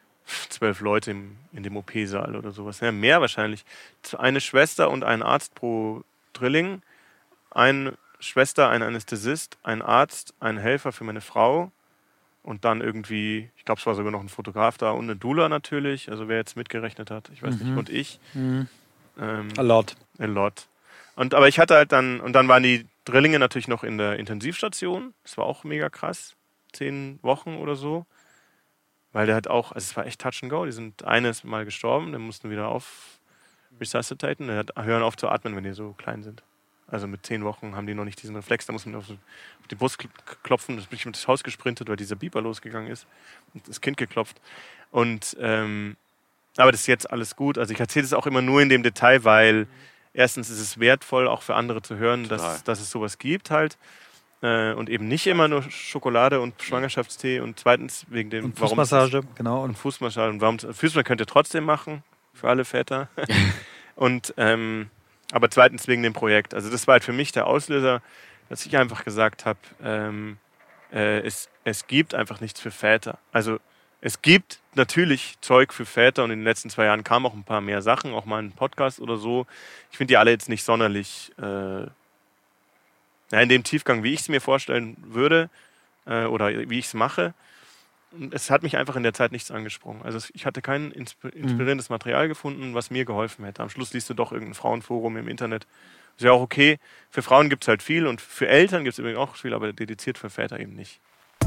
zwölf Leute im, in dem O P-Saal oder sowas. Ja, mehr wahrscheinlich. Eine Schwester und ein Arzt pro Drilling. Eine Schwester, ein Anästhesist, ein Arzt, ein Helfer für meine Frau. Und dann irgendwie, ich glaube, es war sogar noch ein Fotograf da und eine Doula natürlich. Also wer jetzt mitgerechnet hat, ich weiß mhm. nicht. Und ich. Mhm. Ähm, a lot. A lot. Und, aber ich hatte halt dann, und dann waren die Drillinge natürlich noch in der Intensivstation. Das war auch mega krass. Zehn Wochen oder so. Weil der hat auch, also es war echt Touch and Go. Die sind eines Mal gestorben, dann mussten wieder auf resuscitaten. Der hat, hören auf zu atmen, wenn die so klein sind. Also mit zehn Wochen haben die noch nicht diesen Reflex, da muss man auf, auf die Brust klopfen. Das bin ich mit das Haus gesprintet, weil dieser Beeper losgegangen ist und das Kind geklopft. Und ähm, aber das ist jetzt alles gut. Also ich erzähle das auch immer nur in dem Detail, weil erstens ist es wertvoll, auch für andere zu hören, dass, dass es sowas gibt halt. Und eben nicht immer nur Schokolade und Schwangerschaftstee und zweitens wegen dem und Fußmassage, warum genau. Und Fußmassage und warum Fußmassage könnt ihr trotzdem machen für alle Väter. und ähm, aber zweitens wegen dem Projekt. Also das war halt für mich der Auslöser, dass ich einfach gesagt habe, ähm, äh, es, es gibt einfach nichts für Väter. Also es gibt natürlich Zeug für Väter und in den letzten zwei Jahren kamen auch ein paar mehr Sachen, auch mal ein Podcast oder so. Ich finde die alle jetzt nicht sonderlich äh, Ja, in dem Tiefgang, wie ich es mir vorstellen würde äh, oder wie ich es mache. Und es hat mich einfach in der Zeit nichts angesprochen. Also ich hatte kein inspirierendes Material gefunden, was mir geholfen hätte. Am Schluss liest du doch irgendein Frauenforum im Internet. Ist ja auch okay. Für Frauen gibt es halt viel und für Eltern gibt es übrigens auch viel, aber dediziert für Väter eben nicht.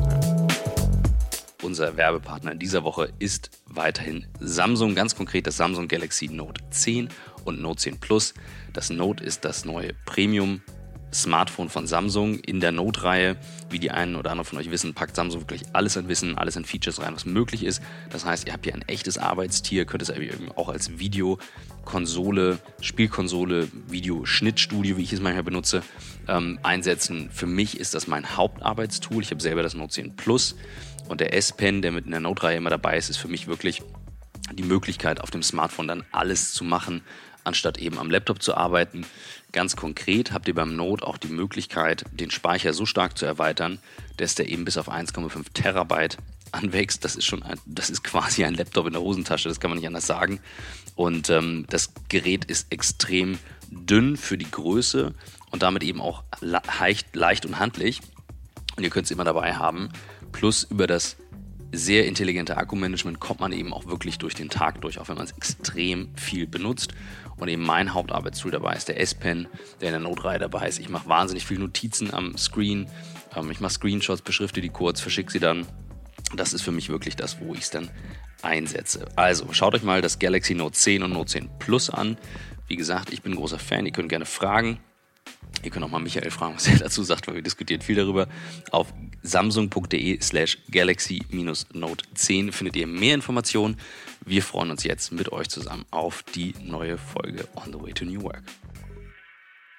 Unser Werbepartner in dieser Woche ist weiterhin Samsung, ganz konkret das Samsung Galaxy Note zehn und Note zehn Plus. Das Note ist das neue Premium Smartphone von Samsung in der Note-Reihe. Wie die einen oder anderen von euch wissen, packt Samsung wirklich alles an Wissen, alles an Features rein, was möglich ist. Das heißt, ihr habt hier ein echtes Arbeitstier, könnt es eben auch als Videokonsole, Spielkonsole, Videoschnittstudio, wie ich es manchmal benutze, ähm, einsetzen. Für mich ist das mein Hauptarbeitstool. Ich habe selber das Note zehn Plus und der S-Pen, der mit in der Note-Reihe immer dabei ist, ist für mich wirklich die Möglichkeit, auf dem Smartphone dann alles zu machen, anstatt eben am Laptop zu arbeiten. Ganz konkret habt ihr beim Note auch die Möglichkeit, den Speicher so stark zu erweitern, dass der eben bis auf eins Komma fünf Terabyte anwächst. Das ist schon ein, das ist quasi ein Laptop in der Hosentasche, das kann man nicht anders sagen. Und ähm, das Gerät ist extrem dünn für die Größe und damit eben auch leicht, leicht und handlich. Und ihr könnt es immer dabei haben. Plus über das sehr intelligente Akkumanagement kommt man eben auch wirklich durch den Tag durch, auch wenn man es extrem viel benutzt. Und eben mein Hauptarbeitstool dabei ist der S-Pen, der in der Note-Reihe dabei ist. Ich mache wahnsinnig viele Notizen am Screen. Ähm, ich mache Screenshots, beschrifte die kurz, verschicke sie dann. Das ist für mich wirklich das, wo ich es dann einsetze. Also schaut euch mal das Galaxy Note zehn und Note zehn Plus an. Wie gesagt, ich bin ein großer Fan. Ihr könnt gerne fragen. Ihr könnt auch mal Michael fragen, was er dazu sagt, weil wir diskutieren viel darüber. Auf samsung.de slash galaxy minus Note zehn findet ihr mehr Informationen. Wir freuen uns jetzt mit euch zusammen auf die neue Folge On the Way to New Work.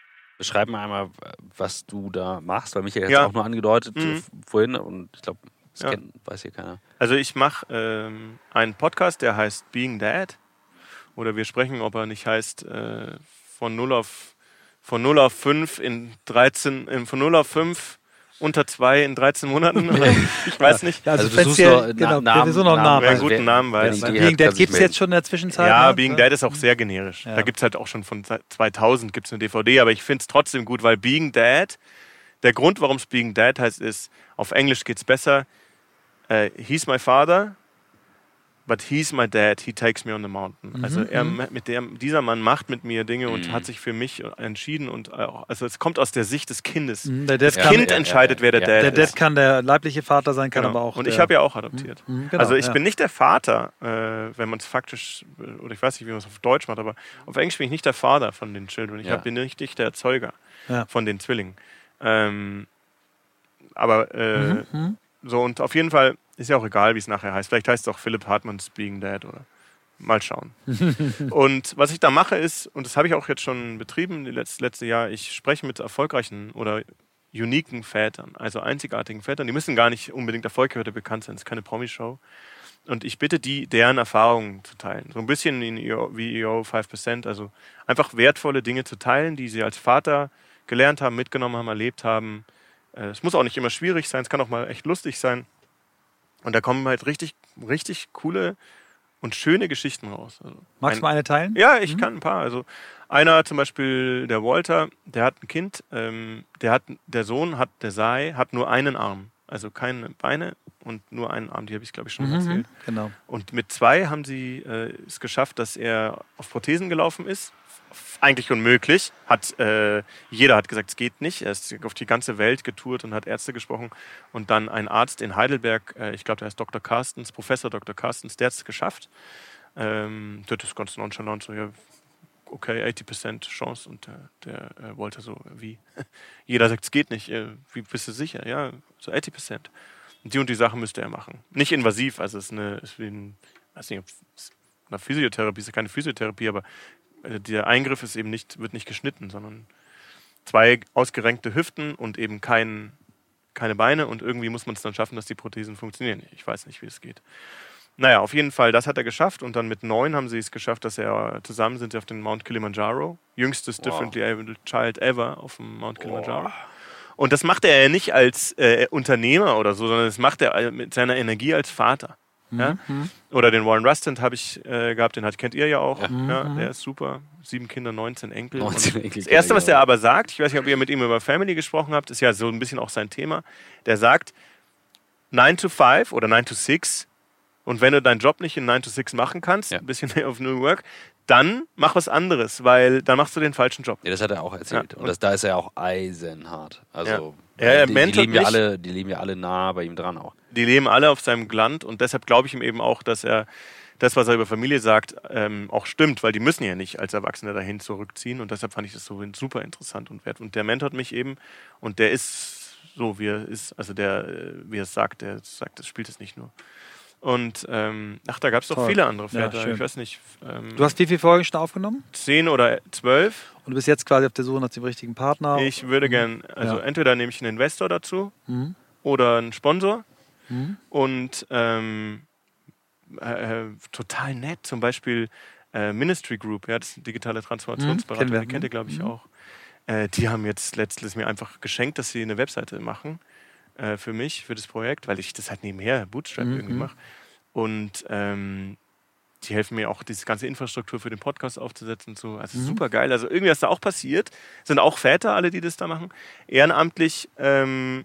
Beschreib mir einmal, was du da machst, weil Michael hat es ja. auch nur angedeutet mhm. vorhin und ich glaube, Das Ja. kennt, weiß hier keiner. Also ich mache ähm, einen Podcast, der heißt Being Dad. Oder wir sprechen, ob er nicht heißt äh, von null auf von null auf fünf in dreizehn, äh, von null auf fünf unter zwei in dreizehn Monaten. Oder, ich weiß nicht. Ja, also, Also du suchst speziell, noch, Na- genau, Namen, wir suchen noch einen Namen, Namen. Wer einen also guten Namen wer weiß. die Bei Idee Being hat, Dad kann sich gibt es melden. jetzt schon in der Zwischenzeit. Ja, ne? Being Dad ist auch sehr generisch. Ja. Da gibt es halt auch schon von zweitausend gibt's eine D V D, aber ich finde es trotzdem gut, weil Being Dad, der Grund, warum es Being Dad heißt, ist, auf Englisch geht es besser, uh, he's my father, but he's my dad, he takes me on the mountain. Mhm, also er, mhm. mit dem, dieser Mann macht mit mir Dinge und Mhm. hat sich für mich entschieden und auch, also es kommt aus der Sicht des Kindes. Mhm, der Dad Das kann, Kind ja, entscheidet, ja, wer der ja. Dad der ist. Dad kann der leibliche Vater sein, kann Genau. aber auch Und der, ich habe ja auch adoptiert. Mhm, genau, also ich ja. bin nicht der Vater, äh, wenn man es faktisch, äh, oder ich weiß nicht, wie man es auf Deutsch macht, aber auf Englisch bin ich nicht der Vater von den Children. Ich Ja. hab- bin nicht, nicht der Erzeuger Ja. von den Zwillingen. Ähm, aber äh, Mhm, mhm. so, und auf jeden Fall ist ja auch egal, wie es nachher heißt. Vielleicht heißt es auch Philipp Hartmanns Being Dad oder mal schauen. Und was ich da mache ist, und das habe ich auch jetzt schon betrieben, das letzte, letzte Jahr, ich spreche mit erfolgreichen oder uniken Vätern, also einzigartigen Vätern. Die müssen gar nicht unbedingt erfolgreich oder bekannt sein. Es ist keine Promi-Show. Und ich bitte die, deren Erfahrungen zu teilen. So ein bisschen in E O, wie E O fünf Prozent. Also einfach wertvolle Dinge zu teilen, die sie als Vater gelernt haben, mitgenommen haben, erlebt haben. Äh, Es muss auch nicht immer schwierig sein. Es kann auch mal echt lustig sein. Und da kommen halt richtig, richtig coole und schöne Geschichten raus. Also Magst ein- du mal eine teilen? ja, ich Mhm. kann ein paar. Also einer zum Beispiel, der Walter, der hat ein Kind, ähm, der hat, der Sohn hat, der Sai, hat nur einen Arm. Also keine Beine und nur einen Arm, die habe ich glaube ich schon Mhm, erzählt. genau. Und mit zwei haben sie äh, es geschafft, dass er auf Prothesen gelaufen ist. F- Eigentlich unmöglich. Hat, äh, jeder hat gesagt, es geht nicht. Er ist auf die ganze Welt getourt und hat Ärzte gesprochen. Und dann ein Arzt in Heidelberg, äh, ich glaube, der heißt Doktor Carstens, Professor Doktor Carstens, der hat es geschafft. Ähm, der hat das ganz nonchalant so, ja, okay, achtzig Prozent Chance. Und der, der äh, Walter so, wie? Jeder sagt, es geht nicht. Äh, wie bist du sicher? Ja, so achtzig Prozent. Und die und die Sachen müsste er machen. Nicht invasiv, also es ist, eine, ist wie ein, weiß nicht, ob es eine Physiotherapie ist, ja keine Physiotherapie, aber äh, der Eingriff ist eben nicht, wird nicht geschnitten, sondern zwei ausgerenkte Hüften und eben kein, keine Beine und irgendwie muss man es dann schaffen, dass die Prothesen funktionieren. Ich weiß nicht, wie es geht. Naja, auf jeden Fall, das hat er geschafft und dann mit neun haben sie es geschafft, dass er zusammen sind sie auf den Mount Kilimanjaro. Jüngstes Wow. Differently Abled Child ever auf dem Mount Kilimanjaro. Und das macht er ja nicht als äh, Unternehmer oder so, sondern das macht er mit seiner Energie als Vater. Ja? Mhm. Oder den Warren Rustin habe ich äh, gehabt, den hat, kennt ihr ja auch. Ja. Ja, Mhm. der ist super. Sieben Kinder, neunzehn Enkel. neunzehn Und Enkel das Erste, was kenn ich er auch. aber sagt, ich weiß nicht, ob ihr mit ihm über Family gesprochen habt, ist ja so ein bisschen auch sein Thema. Der sagt, nine to five oder nine to six und wenn du deinen Job nicht in nine to six machen kannst, Ja. ein bisschen auf New Work, dann mach was anderes, weil dann machst du den falschen Job. Ja, das hat er auch erzählt. Ja. Und das, da ist er auch eisenhart. Also, Ja. Ja, er die, die, mentort leben ja mich. alle, die leben ja alle nah bei ihm dran auch. Die leben alle auf seinem Gland und deshalb glaube ich ihm eben auch, dass er das, was er über Familie sagt, ähm, auch stimmt, weil die müssen ja nicht als Erwachsene dahin zurückziehen und deshalb fand ich das so super interessant und wert. Und der mentort mich eben und der ist so, wie er ist, also der, äh, wie er es sagt, der sagt, das spielt es nicht nur. Und ähm, ach, da gab es doch Toll. viele andere Ja, Väter, schön. ich weiß nicht, ähm, Du hast wie viele Folgen schon aufgenommen? zehn oder zwölf. Und du bist jetzt quasi auf der Suche nach dem richtigen Partner. Ich würde gern, also Ja. entweder nehme ich einen Investor dazu Mhm. oder einen Sponsor. Mhm. Und ähm, äh, äh, total nett, zum Beispiel äh, Ministry Group, ja, das ist eine digitale Transformationsberatung, Mhm, kennen wir. die kennt ihr, glaube ich, Mhm. auch. Äh, die haben jetzt letztens mir einfach geschenkt, dass sie eine Webseite machen äh, für mich, für das Projekt, weil ich das halt nebenher Bootstrap Mhm. irgendwie mache. Und ähm, die helfen mir auch, diese ganze Infrastruktur für den Podcast aufzusetzen und so. Also Mhm. super geil. Also irgendwie ist da auch passiert. Sind auch Väter, alle, die das da machen. Ehrenamtlich ähm,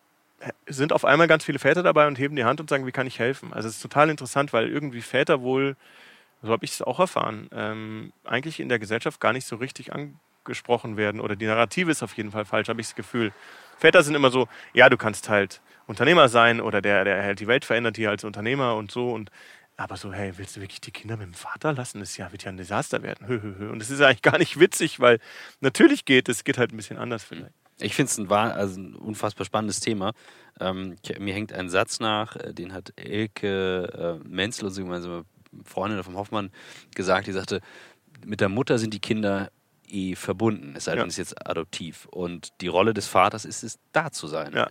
sind auf einmal ganz viele Väter dabei und heben die Hand und sagen, wie kann ich helfen? Also es ist total interessant, weil irgendwie Väter wohl, so habe ich es auch erfahren, ähm, eigentlich in der Gesellschaft gar nicht so richtig angesprochen werden oder die Narrative ist auf jeden Fall falsch, habe ich das Gefühl. Väter sind immer so, ja, du kannst halt Unternehmer sein oder der, der halt die Welt verändert hier als Unternehmer und so und aber so, hey, willst du wirklich die Kinder mit dem Vater lassen? Das ja, wird ja ein Desaster werden. Hö, hö, hö. Und das ist eigentlich gar nicht witzig, weil natürlich geht es, geht halt ein bisschen anders vielleicht. Ich finde es ein, wahr- also ein unfassbar spannendes Thema. Ähm, ich, mir hängt ein Satz nach, äh, den hat Elke äh, Menzel, unsere gemeinsame Freundin vom Hoffmann, gesagt. Die sagte, mit der Mutter sind die Kinder eh verbunden, es sei denn, Ja. es ist jetzt adoptiv. Und die Rolle des Vaters ist es, da zu sein. Ja.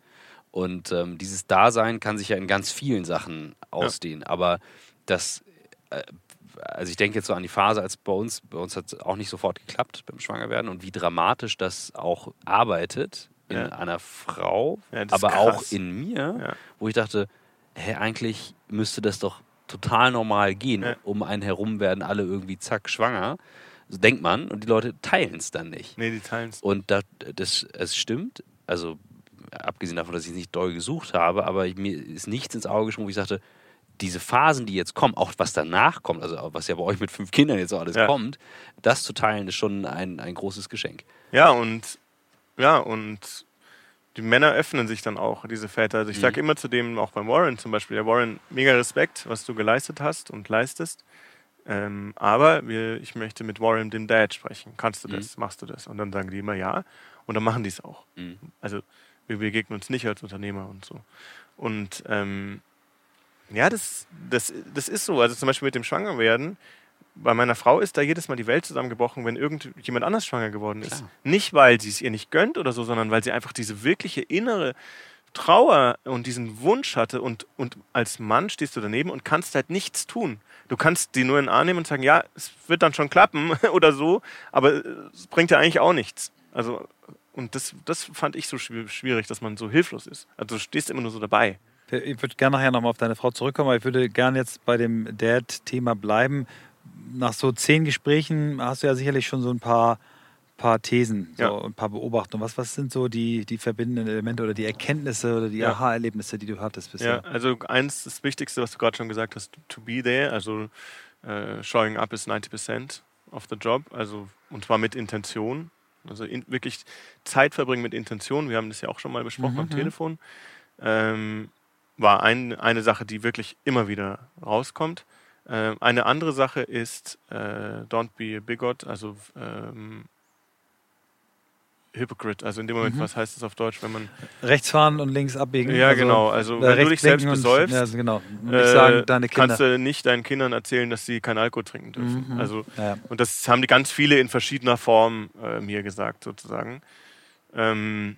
Und ähm, dieses Dasein kann sich ja in ganz vielen Sachen ausdehnen. Ja. Aber das, äh, also ich denke jetzt so an die Phase, als bei uns, bei uns hat es auch nicht sofort geklappt beim Schwangerwerden und wie dramatisch das auch arbeitet in ja. einer Frau, ja, aber auch in mir, ja. wo ich dachte, hä, eigentlich müsste das doch total normal gehen. Ja. Um einen herum werden alle irgendwie zack schwanger. So denkt man und die Leute teilen es dann nicht. Nee, die teilen es. Und das, das, es stimmt, also abgesehen davon, dass ich es nicht doll gesucht habe, aber mir ist nichts ins Auge gesprungen, wo ich sagte, diese Phasen, die jetzt kommen, auch was danach kommt, also was ja bei euch mit fünf Kindern jetzt auch alles ja. kommt, das zu teilen, ist schon ein, ein großes Geschenk. Ja, und ja, und die Männer öffnen sich dann auch, diese Väter. Also ich mhm. sage immer zu dem, auch beim Warren zum Beispiel, der Warren, mega Respekt, was du geleistet hast und leistest. Ähm, aber wir, ich möchte mit Warren, dem Dad, sprechen. Kannst du das? Mhm. Machst du das? Und dann sagen die immer ja. Und dann machen die es auch. Mhm. Also wir begegnen uns nicht als Unternehmer und so. Und ähm, ja, das, das, das ist so. Also zum Beispiel mit dem Schwangerwerden. Bei meiner Frau ist da jedes Mal die Welt zusammengebrochen, wenn irgendjemand anders schwanger geworden ist. Klar. Nicht, weil sie es ihr nicht gönnt oder so, sondern weil sie einfach diese wirkliche innere Trauer und diesen Wunsch hatte. Und, und als Mann stehst du daneben und kannst halt nichts tun. Du kannst die nur in den Arm nehmen und sagen, ja, es wird dann schon klappen oder so, aber es bringt ja eigentlich auch nichts. Also, und das, das fand ich so schwierig, dass man so hilflos ist. Also du stehst immer nur so dabei. Ich würde gerne nachher nochmal auf deine Frau zurückkommen, aber ich würde gerne jetzt bei dem Dad-Thema bleiben. Nach so zehn Gesprächen hast du ja sicherlich schon so ein paar, paar Thesen, so ja. ein paar Beobachtungen. Was, was sind so die, die verbindenden Elemente oder die Erkenntnisse oder die ja. Aha-Erlebnisse, die du hattest bisher? Ja, also eins, das Wichtigste, was du gerade schon gesagt hast, to be there, also äh, showing up is ninety percent of the job, also und zwar mit Intention. Also in, wirklich Zeit verbringen mit Intention. Wir haben das ja auch schon mal besprochen mhm, am Telefon. Ähm, war ein, eine Sache, die wirklich immer wieder rauskommt. Ähm, eine andere Sache ist äh, don't be a bigot, also ähm, Hypocrite. Also in dem Moment, mhm. was heißt das auf Deutsch, wenn man... Rechts fahren und links abbiegen. Ja, also, genau. Also wenn du dich selbst besäufst, ja, genau. Nicht sagen, deine Kinder. kannst du nicht deinen Kindern erzählen, dass sie keinen Alkohol trinken dürfen. Mhm. Also, ja. Und das haben die ganz viele in verschiedener Form äh, mir gesagt, sozusagen. Ähm,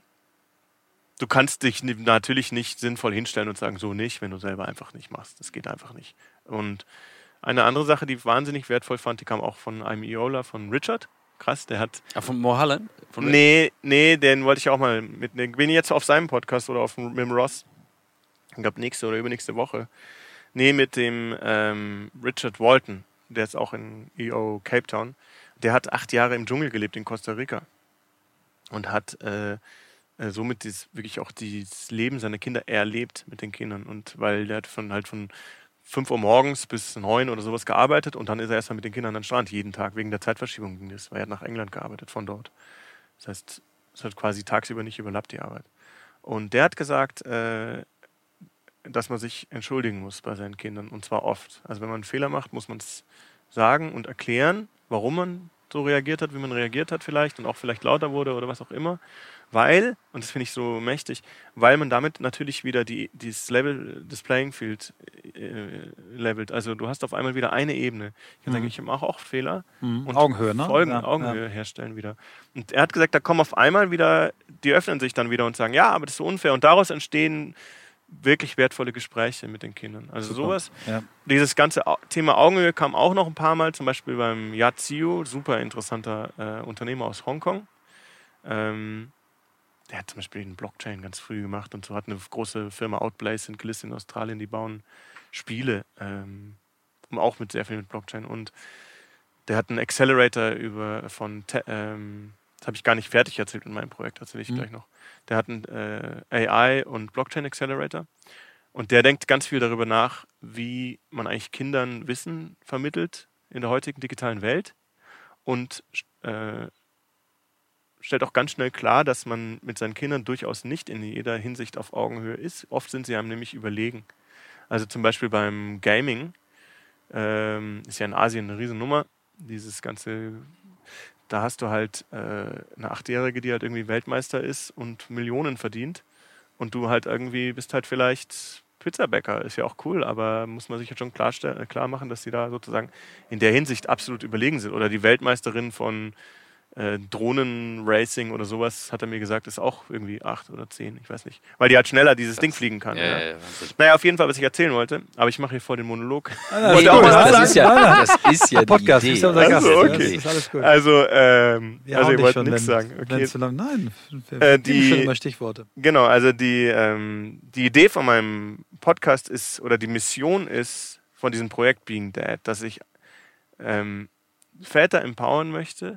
du kannst dich natürlich nicht sinnvoll hinstellen und sagen, so nicht, wenn du selber einfach nicht machst. Das geht einfach nicht. Und eine andere Sache, die ich wahnsinnig wertvoll fand, die kam auch von einem Iola, von Richard. Krass, der hat... Ah, von Mulholland? Von nee, nee, den wollte ich auch mal mitnehmen. Bin ich jetzt auf seinem Podcast oder auf mit dem Ross. Ich glaube, nächste oder übernächste Woche. Nee, mit dem ähm, Richard Walton. Der ist auch in E O Cape Town. Der hat acht Jahre im Dschungel gelebt in Costa Rica. Und hat äh, somit dieses, wirklich auch das Leben seiner Kinder erlebt mit den Kindern. Und weil der hat von, halt von fünf Uhr morgens bis neun oder sowas gearbeitet und dann ist er erstmal mit den Kindern an den Strand jeden Tag, wegen der Zeitverschiebung ging das, weil er hat nach England gearbeitet von dort. Das heißt, es hat quasi tagsüber nicht überlappt, die Arbeit. Und der hat gesagt, äh, dass man sich entschuldigen muss bei seinen Kindern und zwar oft. Also wenn man einen Fehler macht, muss man es sagen und erklären, warum man so reagiert hat, wie man reagiert hat vielleicht und auch vielleicht lauter wurde oder was auch immer. Weil, und das finde ich so mächtig, weil man damit natürlich wieder die, dieses Level, das Playing Field äh, levelt. Also du hast auf einmal wieder eine Ebene. Ich kann mhm. sagen, ich mache auch Fehler. Mhm. Und Augenhöhe, ne? Folgen, ja, Augenhöhe ja. herstellen wieder. Und er hat gesagt, da kommen auf einmal wieder, die öffnen sich dann wieder und sagen, ja, aber das ist so unfair. Und daraus entstehen wirklich wertvolle Gespräche mit den Kindern. Also Super. sowas. Ja. Dieses ganze Thema Augenhöhe kam auch noch ein paar Mal, zum Beispiel beim Yaziu, super interessanter äh, Unternehmer aus Hongkong. Ähm, der hat zum Beispiel einen Blockchain ganz früh gemacht und so hat eine große Firma Outblaze in Gliss in Australien, die bauen Spiele, ähm, auch mit sehr viel mit Blockchain. Und der hat einen Accelerator über von, Te- ähm, das habe ich gar nicht fertig erzählt in meinem Projekt, erzähle ich mhm. gleich noch. Der hat einen äh, A I und Blockchain Accelerator und der denkt ganz viel darüber nach, wie man eigentlich Kindern Wissen vermittelt in der heutigen digitalen Welt und äh, stellt auch ganz schnell klar, dass man mit seinen Kindern durchaus nicht in jeder Hinsicht auf Augenhöhe ist. Oft sind sie einem nämlich überlegen. Also zum Beispiel beim Gaming, ähm, ist ja in Asien eine Riesennummer, dieses ganze, da hast du halt äh, eine Achtjährige, die halt irgendwie Weltmeister ist und Millionen verdient und du halt irgendwie bist halt vielleicht Pizzabäcker, ist ja auch cool, aber muss man sich halt schon klar, klar machen, dass sie da sozusagen in der Hinsicht absolut überlegen sind. Oder die Weltmeisterin von äh, Drohnen-Racing oder sowas, hat er mir gesagt, ist auch irgendwie acht oder zehn, ich weiß nicht. Weil die halt schneller dieses das, Ding fliegen kann. Ja, ja. Ja, naja, auf jeden Fall, was ich erzählen wollte, aber ich mache hier vor den Monolog. Ah, nee, auch das, das, ist ja, das ist ja Podcast, die Idee. Ist ja unser Gast. Also, okay. Das ist alles gut. Also, ähm, ja, also ihr wollt nichts wenn, sagen. Okay. Zu lang, nein, wir äh, geben die, schon immer Stichworte. Genau, also die, ähm, die Idee von meinem Podcast ist, oder die Mission ist von diesem Projekt Being Dad, dass ich ähm, Väter empowern möchte.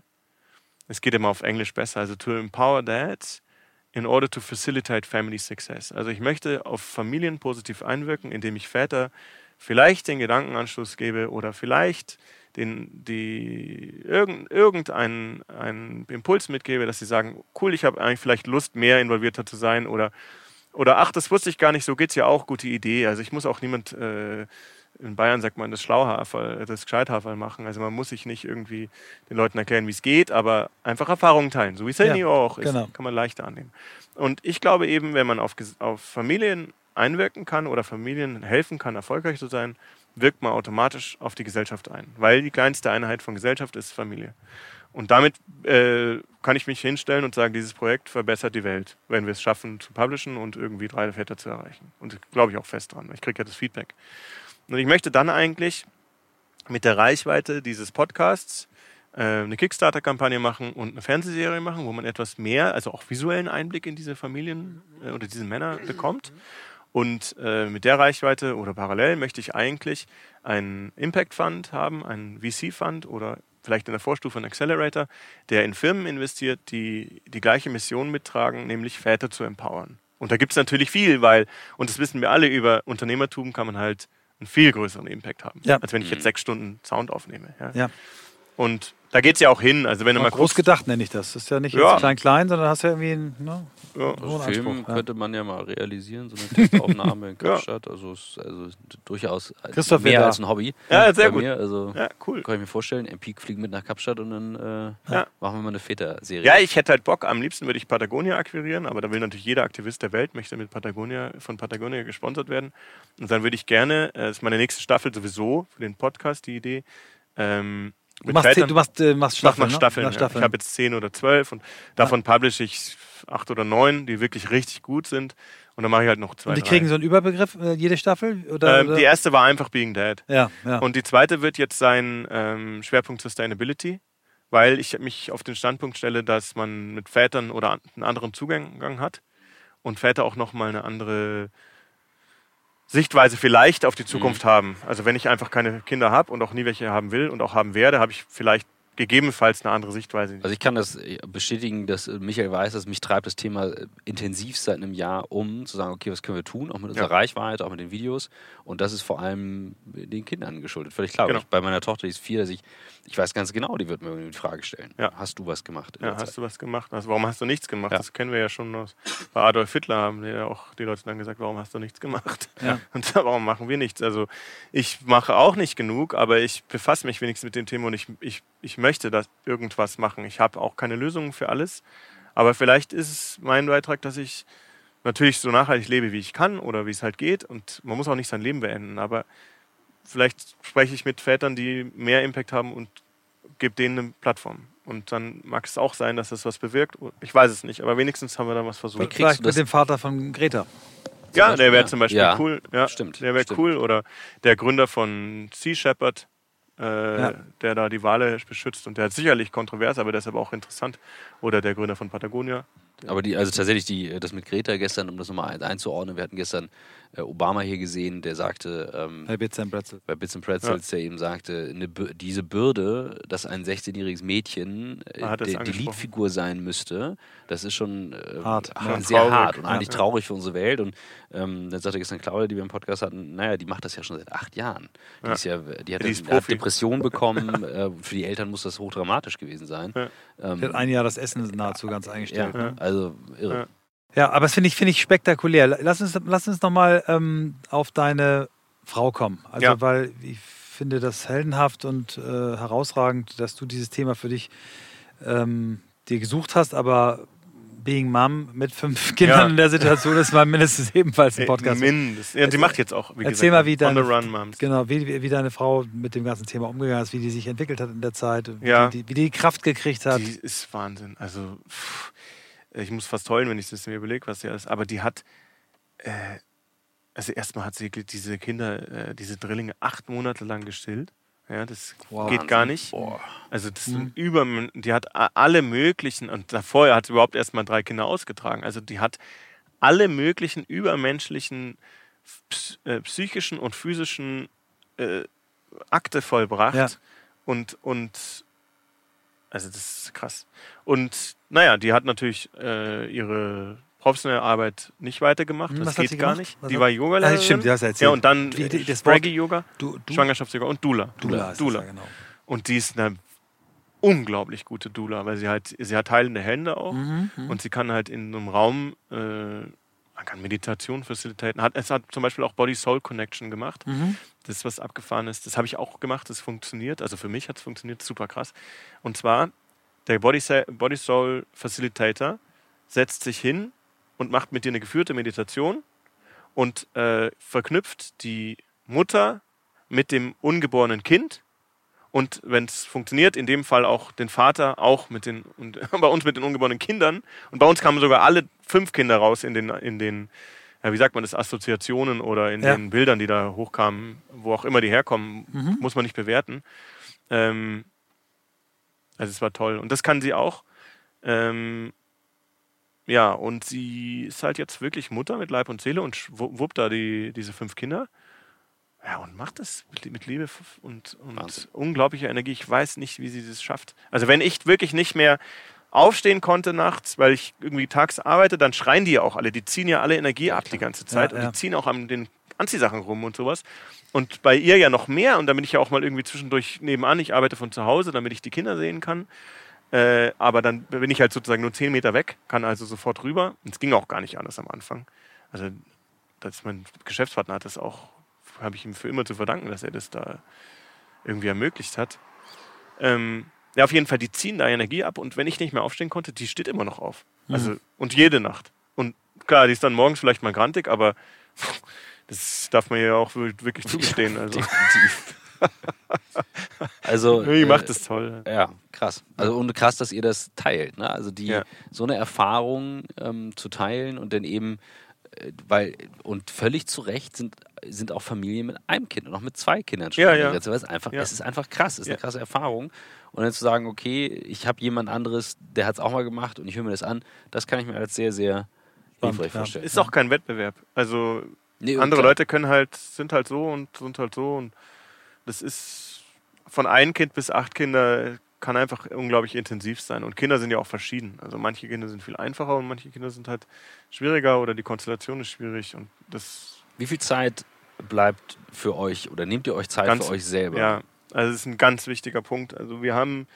Es geht immer auf Englisch besser, also to empower dads in order to facilitate family success. Also ich möchte auf Familien positiv einwirken, indem ich Väter vielleicht den Gedankenanstoß gebe oder vielleicht den, die, irgend, irgendeinen einen Impuls mitgebe, dass sie sagen, cool, ich habe eigentlich vielleicht Lust, mehr involvierter zu sein oder, oder ach, das wusste ich gar nicht, so geht's ja auch, gute Idee. Also ich muss auch niemand... Äh, in Bayern sagt man das Schlauhaferl, das Gescheithaferl machen. Also man muss sich nicht irgendwie den Leuten erklären, wie es geht, aber einfach Erfahrungen teilen. So wie Sani ja, auch ist, genau. Kann man leichter annehmen. Und ich glaube eben, wenn man auf, auf Familien einwirken kann oder Familien helfen kann, erfolgreich zu sein, wirkt man automatisch auf die Gesellschaft ein. Weil die kleinste Einheit von Gesellschaft ist Familie. Und damit äh, kann ich mich hinstellen und sagen, dieses Projekt verbessert die Welt, wenn wir es schaffen zu publishen und irgendwie drei Väter zu erreichen. Und glaube ich auch fest dran. Ich kriege ja das Feedback. Und ich möchte dann eigentlich mit der Reichweite dieses Podcasts äh, eine Kickstarter-Kampagne machen und eine Fernsehserie machen, wo man etwas mehr, also auch visuellen Einblick in diese Familien äh, oder diese Männer bekommt. Und äh, mit der Reichweite oder parallel möchte ich eigentlich einen Impact-Fund haben, einen V C-Fund oder vielleicht in der Vorstufe einen Accelerator, der in Firmen investiert, die die gleiche Mission mittragen, nämlich Väter zu empowern. Und da gibt es natürlich viel, weil, und das wissen wir alle, über Unternehmertum kann man halt einen viel größeren Impact haben, ja. als wenn ich jetzt sechs Stunden Sound aufnehme. Ja. Ja. Und da geht es ja auch hin. Also wenn du mal groß guckst, gedacht nenne ich das. Das ist ja nicht ja. klein-klein, sondern hast ja irgendwie einen ne, ja. Also Film ja. könnte man ja mal realisieren, so eine Testaufnahme in Kapstadt. Ja. Also ist also durchaus Christoph mehr da. als ein Hobby. Ja, sehr gut. Mir. Also ja, cool. Kann ich mir vorstellen, M P fliegen mit nach Kapstadt und dann äh, ja. machen wir mal eine Väter-Serie. Ja, ich hätte halt Bock. Am liebsten würde ich Patagonia akquirieren, aber da will natürlich jeder Aktivist der Welt, möchte mit Patagonia, von Patagonia gesponsert werden. Und dann würde ich gerne, das ist meine nächste Staffel sowieso für den Podcast, die Idee, ähm, Du machst, zehn, du machst, äh, machst Staffeln, mach Staffeln, ne? Staffeln. Ja. Ich habe jetzt zehn oder zwölf und davon ja. publishe ich acht oder neun, die wirklich richtig gut sind. Und dann mache ich halt noch zwei, Und die drei. kriegen so einen Überbegriff, äh, jede Staffel? Oder, ähm, oder? Die erste war einfach Being Dad. Ja, ja. Und die zweite wird jetzt sein ähm, Schwerpunkt Sustainability, weil ich mich auf den Standpunkt stelle, dass man mit Vätern oder einen anderen Zugang hat und Väter auch nochmal eine andere Sichtweise vielleicht auf die Zukunft mhm. haben. Also wenn ich einfach keine Kinder habe und auch nie welche haben will und auch haben werde, habe ich vielleicht gegebenenfalls eine andere Sichtweise. Also ich kann das bestätigen, dass Michael weiß, dass mich treibt das Thema intensiv seit einem Jahr um, zu sagen, okay, was können wir tun, auch mit unserer ja. Reichweite, auch mit den Videos. Und das ist vor allem den Kindern geschuldet. Völlig klar. Genau. Ich, bei meiner Tochter, die ist vier, dass ich, ich weiß ganz genau, die wird mir irgendwie die Frage stellen. Ja. Hast du was gemacht? Ja, hast Zeit? du was gemacht? Also warum hast du nichts gemacht? Ja. Das kennen wir ja schon aus, bei Adolf Hitler haben ja auch die Leute dann gesagt, warum hast du nichts gemacht? Ja. Und warum machen wir nichts? Also ich mache auch nicht genug, aber ich befasse mich wenigstens mit dem Thema und ich, ich, ich möchte das irgendwas machen. Ich habe auch keine Lösungen für alles, aber vielleicht ist es mein Beitrag, dass ich natürlich so nachhaltig lebe, wie ich kann oder wie es halt geht und man muss auch nicht sein Leben beenden, aber vielleicht spreche ich mit Vätern, die mehr Impact haben und gebe denen eine Plattform. Und dann mag es auch sein, dass das was bewirkt. Ich weiß es nicht, aber wenigstens haben wir da was versucht. Vielleicht mit dem Vater von Greta. Ja, der wäre zum Beispiel ja. cool. Ja, stimmt. Der wäre cool. Oder der Gründer von Sea Shepherd, äh, ja. der da die Wale beschützt. Und der hat sicherlich kontrovers, aber deshalb auch interessant. Oder der Gründer von Patagonia. Aber die, also tatsächlich die, das mit Greta gestern, um das nochmal einzuordnen, wir hatten gestern äh, Obama hier gesehen, der sagte, ähm, bei Bits and Pretzels, bei Bits and Pretzels ja. der eben sagte, eine, diese Bürde, dass ein sechzehnjähriges Mädchen äh, die, die Leadfigur sein müsste, das ist schon äh, hart. Ja, sehr traurig. hart und ja. eigentlich traurig für unsere Welt. Und ähm, dann sagte gestern Claudia, die wir im Podcast hatten, naja, die macht das ja schon seit acht Jahren. Die, ja. ist ja, die hat, die ist eine, hat Depression bekommen, äh, für die Eltern muss das hochdramatisch gewesen sein. Ja. Ähm, die hat ein Jahr das Essen nahezu ganz eingestellt. Ja, ne? Also irre. Ja. Ja, aber das finde ich, find ich spektakulär. Lass uns, lass uns nochmal ähm, auf deine Frau kommen. Also, ja. weil ich finde das heldenhaft und äh, herausragend, dass du dieses Thema für dich ähm, dir gesucht hast, aber Being Mom mit fünf Kindern Ja. in der Situation ist, war mindestens ebenfalls ein Podcast. Mindestens. Ja, sie macht jetzt auch, wie Erzähl gesagt, mal, wie On deine, the Run Moms. genau, wie, wie, wie deine Frau mit dem ganzen Thema umgegangen ist, wie die sich entwickelt hat in der Zeit, wie, Ja. die, wie die Kraft gekriegt hat. Die ist Wahnsinn. Also, pff, ich muss fast heulen, wenn ich das mir überlege, was sie alles. Aber die hat, äh, also erstmal hat sie diese Kinder, äh, diese Drillinge acht Monate lang gestillt. Ja, das Wow. geht gar nicht. Boah. Also das Mhm. sind über, die hat a- alle möglichen, und davor hat sie überhaupt erst mal drei Kinder ausgetragen. Also die hat alle möglichen übermenschlichen ps- äh, psychischen und physischen äh, Akte vollbracht. Ja. Und, und also das ist krass. Und naja, die hat natürlich äh, ihre professionelle Arbeit nicht weitergemacht. Hm, das was hat geht sie gar gemacht? nicht. Was Die hat- war Yogalehrerin. Ah, stimmt, die hast du erzählt. Ja, und dann Wie- die- das Wort- Spraggy-Yoga, Du, du, Schwangerschafts-Yoga und Dula. Dula, ist Dula. Das, ja, genau. Und die ist eine unglaublich gute Dula, weil sie halt, sie hat heilende Hände auch Mhm, mhm. und sie kann halt in einem Raum, äh, man kann Meditation facilitaten. Hat, es hat zum Beispiel auch Body-Soul-Connection gemacht. Mhm. Das ist was abgefahren ist. Das habe ich auch gemacht, das funktioniert. Also für mich hat es funktioniert, super krass. Und zwar, der Body-Soul-Facilitator setzt sich hin und macht mit dir eine geführte Meditation und äh, verknüpft die Mutter mit dem ungeborenen Kind und wenn es funktioniert, in dem Fall auch den Vater, auch mit den, und bei uns mit den ungeborenen Kindern. Und bei uns kamen sogar alle fünf Kinder raus in den, in den ja, wie sagt man das, Assoziationen oder in Ja. den Bildern, die da hochkamen, wo auch immer die herkommen, Mhm. muss man nicht bewerten. Ähm, also es war toll. Und das kann sie auch. Ähm, ja, und sie ist halt jetzt wirklich Mutter mit Leib und Seele und sch- wu- wuppt da die, diese fünf Kinder. Ja, und macht das mit, mit Liebe f- und, und Wahnsinn. unglaublicher Energie. Ich weiß nicht, wie sie das schafft. Also wenn ich wirklich nicht mehr aufstehen konnte nachts, weil ich irgendwie tags arbeite, dann schreien die ja auch alle. Die ziehen ja alle Energie ab die ganze Zeit Ja, und ja. die ziehen auch an den Anziehsachen rum und sowas. Und bei ihr ja noch mehr und da bin ich ja auch mal irgendwie zwischendurch nebenan. Ich arbeite von zu Hause, damit ich die Kinder sehen kann. Äh, aber dann bin ich halt sozusagen nur zehn Meter weg, kann also sofort rüber. Und es ging auch gar nicht anders am Anfang. Also, dass mein Geschäftspartner hat das auch, habe ich ihm für immer zu verdanken, dass er das da irgendwie ermöglicht hat. Ähm, ja, auf jeden Fall, die ziehen da Energie ab und wenn ich nicht mehr aufstehen konnte, die steht immer noch auf. Also, Mhm. und jede Nacht. Und klar, die ist dann morgens vielleicht mal grantig, aber das darf man ja auch wirklich zugestehen. Also, Definitiv. Also, die äh, macht das toll. Ja, krass. Also und krass, dass ihr das teilt. Ne? Also die Ja. so eine Erfahrung ähm, zu teilen und dann eben, äh, weil, und völlig zu Recht sind, sind auch Familien mit einem Kind und auch mit zwei Kindern schon. Ja, in der ja. Grenze, weil es, einfach, Ja. es ist einfach krass, es ist Ja. eine krasse Erfahrung. Und dann zu sagen, okay, ich habe jemand anderes, der hat es auch mal gemacht und ich höre mir das an, das kann ich mir als sehr, sehr Spannend, hilfreich ja. vorstellen. Ist auch kein Wettbewerb. Also Nee, und andere klar. Leute können halt, sind halt so und sind halt so und das ist von ein Kind bis acht Kinder kann einfach unglaublich intensiv sein. Und Kinder sind ja auch verschieden. Also manche Kinder sind viel einfacher und manche Kinder sind halt schwieriger oder die Konstellation ist schwierig und das Wie viel Zeit bleibt für euch oder nehmt ihr euch Zeit Ganz- für euch selber? ja, also das ist ein ganz wichtiger Punkt. Also wir haben,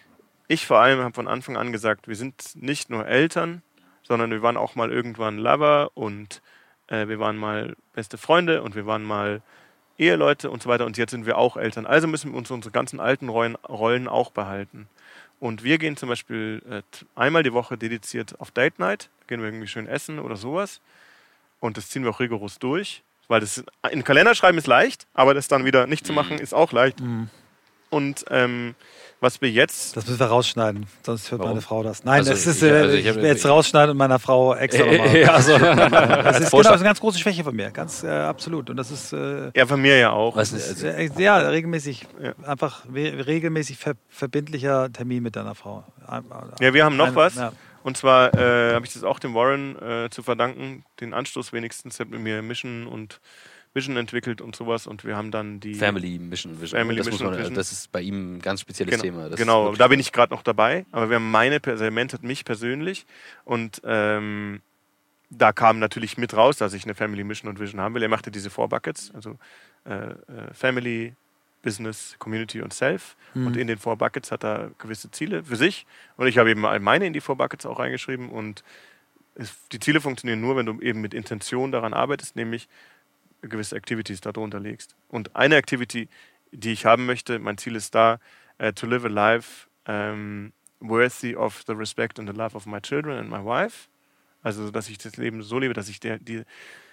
ich vor allem habe von Anfang an gesagt, wir sind nicht nur Eltern, sondern wir waren auch mal irgendwann Lover und äh, wir waren mal beste Freunde und wir waren mal Eheleute und so weiter und jetzt sind wir auch Eltern. Also müssen wir uns unsere ganzen alten Rollen, Rollen auch behalten. Und wir gehen zum Beispiel äh, t- einmal die Woche dediziert auf Date Night, da gehen wir irgendwie schön essen oder sowas und das ziehen wir auch rigoros durch, weil das in den Kalender schreiben ist leicht, aber das dann wieder nicht zu machen ist auch leicht. Mhm. Und ähm, was wir jetzt, Das müssen wir rausschneiden, sonst hört Warum? meine Frau das. Nein, Also das ist, ich- äh, also ich ich, hab- will jetzt rausschneiden und meiner Frau extra nochmal. ja, so. Das ist, genau, das ist Vorschlag. eine ganz große Schwäche von mir, ganz äh, absolut. Und das ist äh, ja von mir ja auch, Was das ist- ist, äh, ja regelmäßig, Ja. einfach we- regelmäßig ver verbindlicher Termin mit deiner Frau. ja, wir haben noch Ein- was. Ja. Und zwar äh, habe ich das auch dem Warren äh, zu verdanken, den Anstoß wenigstens, er hat mit mir Mission und Vision entwickelt und sowas und wir haben dann die Family Mission Vision. Family das, muss Mission man, Vision. das ist bei ihm ein ganz spezielles Genau, Thema. Das ist genau. wirklich- da bin ich gerade noch dabei, aber wir haben meine, also er mentort mich persönlich und ähm, da kam natürlich mit raus, dass ich eine Family Mission und Vision haben will. Er machte diese Four Buckets, also äh, äh, Family, Business, Community und Self. Mhm. Und in den Four Buckets hat er gewisse Ziele für sich. Und ich habe eben all meine in die Four Buckets auch reingeschrieben. Und es, die Ziele funktionieren nur, wenn du eben mit Intention daran arbeitest, nämlich gewisse Activities darunter legst. Und eine Activity, die ich haben möchte, mein Ziel ist da, äh, to live a life ähm, worthy of the respect and the love of my children and my wife. Also, dass ich das Leben so lebe, dass ich der, die,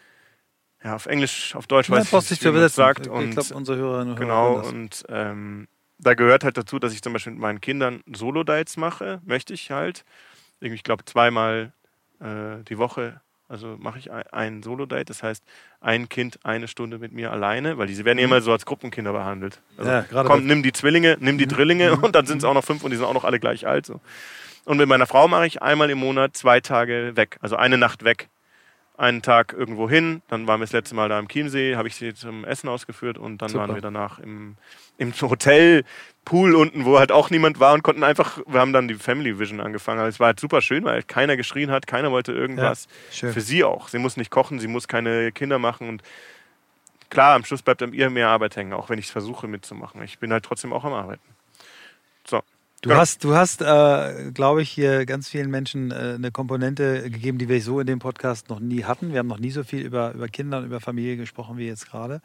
ja, auf Englisch, auf Deutsch Ja, weiß brauchst ich nicht nicht, wie man es sagt. Ich Und glaube, unsere Hörerinnen und Hörer genau, hören das. und ähm, da gehört halt dazu, dass ich zum Beispiel mit meinen Kindern Solo-Dates mache, möchte ich halt. Irgendwie, ich glaube, zweimal äh, die Woche, also mache ich ein, ein Solo-Date. Das heißt, ein Kind eine Stunde mit mir alleine, weil diese werden ja immer so als Gruppenkinder behandelt. Also, Ja, gerade komm, bei- nimm die Zwillinge, nimm die Drillinge und dann sind es auch noch fünf und die sind auch noch alle gleich alt. So. Und mit meiner Frau mache ich einmal im Monat zwei Tage weg, also eine Nacht weg. Einen Tag irgendwo hin, dann waren wir das letzte Mal da am Chiemsee, habe ich sie zum Essen ausgeführt und dann Super. waren wir danach im, im Hotel, Pool unten, wo halt auch niemand war und konnten einfach, wir haben dann die Family Vision angefangen. Also es war halt super schön, weil halt keiner geschrien hat, keiner wollte irgendwas. Ja, schön. Für sie auch. Sie muss nicht kochen, sie muss keine Kinder machen und klar, am Schluss bleibt an ihr mehr Arbeit hängen, auch wenn ich es versuche mitzumachen. Ich bin halt trotzdem auch am Arbeiten. So. Du Ja. hast, du hast, äh, glaube ich, hier ganz vielen Menschen äh, eine Komponente gegeben, die wir so in dem Podcast noch nie hatten. Wir haben noch nie so viel über, über Kinder und über Familie gesprochen wie jetzt gerade.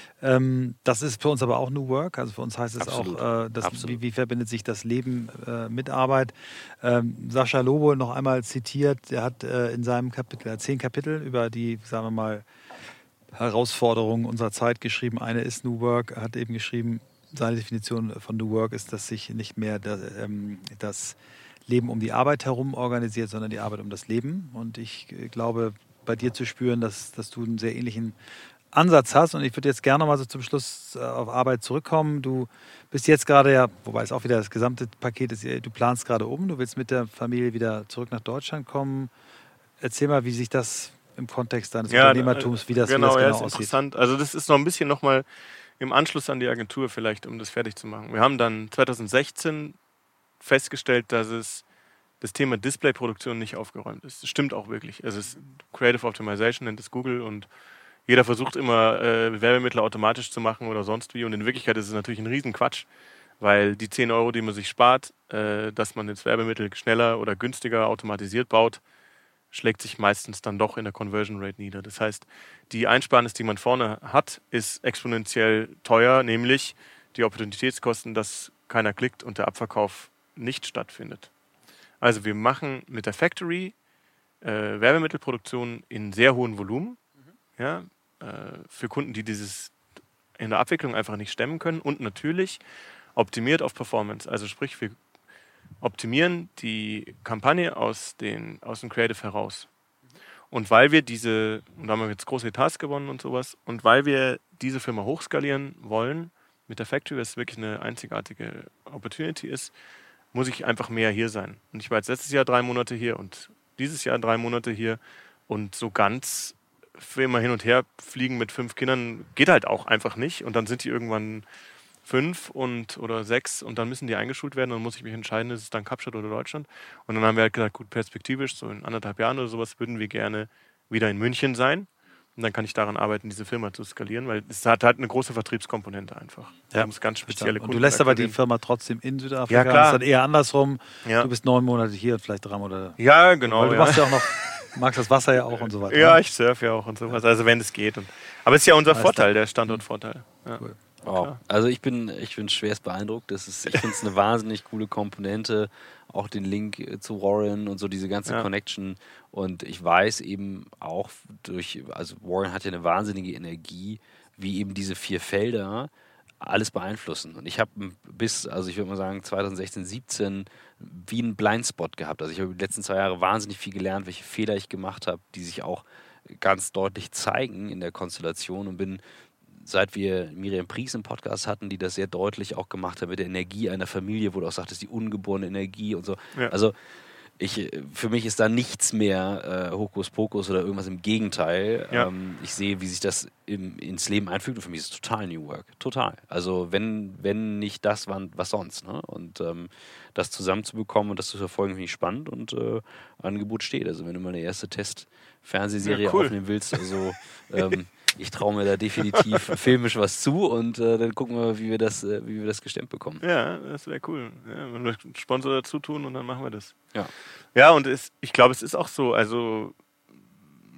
Ähm, das ist für uns aber auch New Work. Also für uns heißt es Absolut. auch, äh, dass, Absolut. wie, wie verbindet sich das Leben äh, mit Arbeit. Ähm, Sascha Lobo noch einmal zitiert, er hat äh, in seinem Kapitel, er hat zehn Kapitel über die, sagen wir mal, Herausforderungen unserer Zeit geschrieben. Eine ist New Work, er hat eben geschrieben, seine Definition von New Work ist, dass sich nicht mehr das, ähm, das Leben um die Arbeit herum organisiert, sondern die Arbeit um das Leben. Und ich äh, glaube, bei dir zu spüren, dass, dass du einen sehr ähnlichen Ansatz hast. Und ich würde jetzt gerne noch mal so zum Schluss äh, auf Arbeit zurückkommen. Du bist jetzt gerade ja, wobei es auch wieder das gesamte Paket ist, du planst gerade um, du willst mit der Familie wieder zurück nach Deutschland kommen. Erzähl mal, wie sich das im Kontext deines Ja, Unternehmertums, wie das genau, wie das ja, genau ist aussieht. interessant. Also das ist noch ein bisschen nochmal im Anschluss an die Agentur vielleicht, um das fertig zu machen. Wir haben dann zwanzig sechzehn festgestellt, dass es das Thema Displayproduktion nicht aufgeräumt ist. Das stimmt auch wirklich. Es ist Creative Optimization, nennt es Google, und jeder versucht immer, äh, Werbemittel automatisch zu machen oder sonst wie. Und in Wirklichkeit ist es natürlich ein Riesenquatsch, weil die zehn Euro, die man sich spart, äh, dass man das Werbemittel schneller oder günstiger automatisiert baut, schlägt sich meistens dann doch in der Conversion Rate nieder. Das heißt, die Einsparnis, die man vorne hat, ist exponentiell teuer, nämlich die Opportunitätskosten, dass keiner klickt und der Abverkauf nicht stattfindet. Also wir machen mit der Factory äh, Werbemittelproduktion in sehr hohem Volumen, ja, äh, für Kunden, die dieses in der Abwicklung einfach nicht stemmen können, und natürlich optimiert auf Performance. Also sprich, wir optimieren die Kampagne aus, den, aus dem Creative heraus. Und weil wir diese, und da haben wir jetzt große Etats gewonnen und sowas, und weil wir diese Firma hochskalieren wollen mit der Factory, was wirklich eine einzigartige Opportunity ist, muss ich einfach mehr hier sein. Und ich war jetzt letztes Jahr drei Monate hier und dieses Jahr drei Monate hier, und so ganz für immer hin und her fliegen mit fünf Kindern geht halt auch einfach nicht, und dann sind die irgendwann fünf und oder sechs und dann müssen die eingeschult werden und dann muss ich mich entscheiden, ist es dann Kapstadt oder Deutschland. Und dann haben wir halt gesagt, gut, perspektivisch, so in anderthalb Jahren oder sowas, würden wir gerne wieder in München sein. Und dann kann ich daran arbeiten, diese Firma zu skalieren, weil es hat halt eine große Vertriebskomponente einfach. Ja, du musst ganz spezielle und Kunden du lässt aber die akquirieren. Firma trotzdem in Südafrika. Ja, klar. Das ist dann eher andersrum. Ja. Du bist neun Monate hier und vielleicht drei Monate. Ja, genau. Weil du ja. machst ja auch noch, magst das Wasser ja auch und so weiter. Ja, ne? ich surfe ja auch und sowas, also wenn es geht. Und, aber es ist ja unser Alles Vorteil, klar. der Standortvorteil. Ja. Cool. Wow. Klar. Also ich bin, ich bin schwerst beeindruckt. Das ist, ich finde es eine wahnsinnig coole Komponente. Auch den Link äh, zu Warren und so diese ganze Ja. Connection. Und ich weiß eben auch durch, also Warren hat ja eine wahnsinnige Energie, wie eben diese vier Felder alles beeinflussen. Und ich habe bis, also ich würde mal sagen, zwanzig sechzehn, siebzehn wie einen Blindspot gehabt. Also ich habe die letzten zwei Jahre wahnsinnig viel gelernt, welche Fehler ich gemacht habe, die sich auch ganz deutlich zeigen in der Konstellation, und bin, seit wir Miriam Pries im Podcast hatten, die das sehr deutlich auch gemacht hat mit der Energie einer Familie, wo du auch sagtest, die ungeborene Energie und so. Ja. Also ich, für mich ist da nichts mehr äh, Hokuspokus oder irgendwas, im Gegenteil. Ja. Ähm, ich sehe, wie sich das im, ins Leben einfügt, und für mich ist es total New Work. Total. Also wenn, wenn nicht das, wann, was sonst. Ne? Und ähm, das zusammenzubekommen und das zu verfolgen, finde ich spannend, und äh, Angebot steht. Also wenn du mal eine erste Test-Fernsehserie Ja, cool. aufnehmen willst, also ähm, ich traue mir da definitiv filmisch was zu, und äh, dann gucken wir, wie wir das, äh, wie wir das gestemmt bekommen. Ja, das wäre cool. Ja, wenn wir einen Sponsor dazu tun und dann machen wir das. Ja. Ja, und es, ich glaube, es ist auch so, also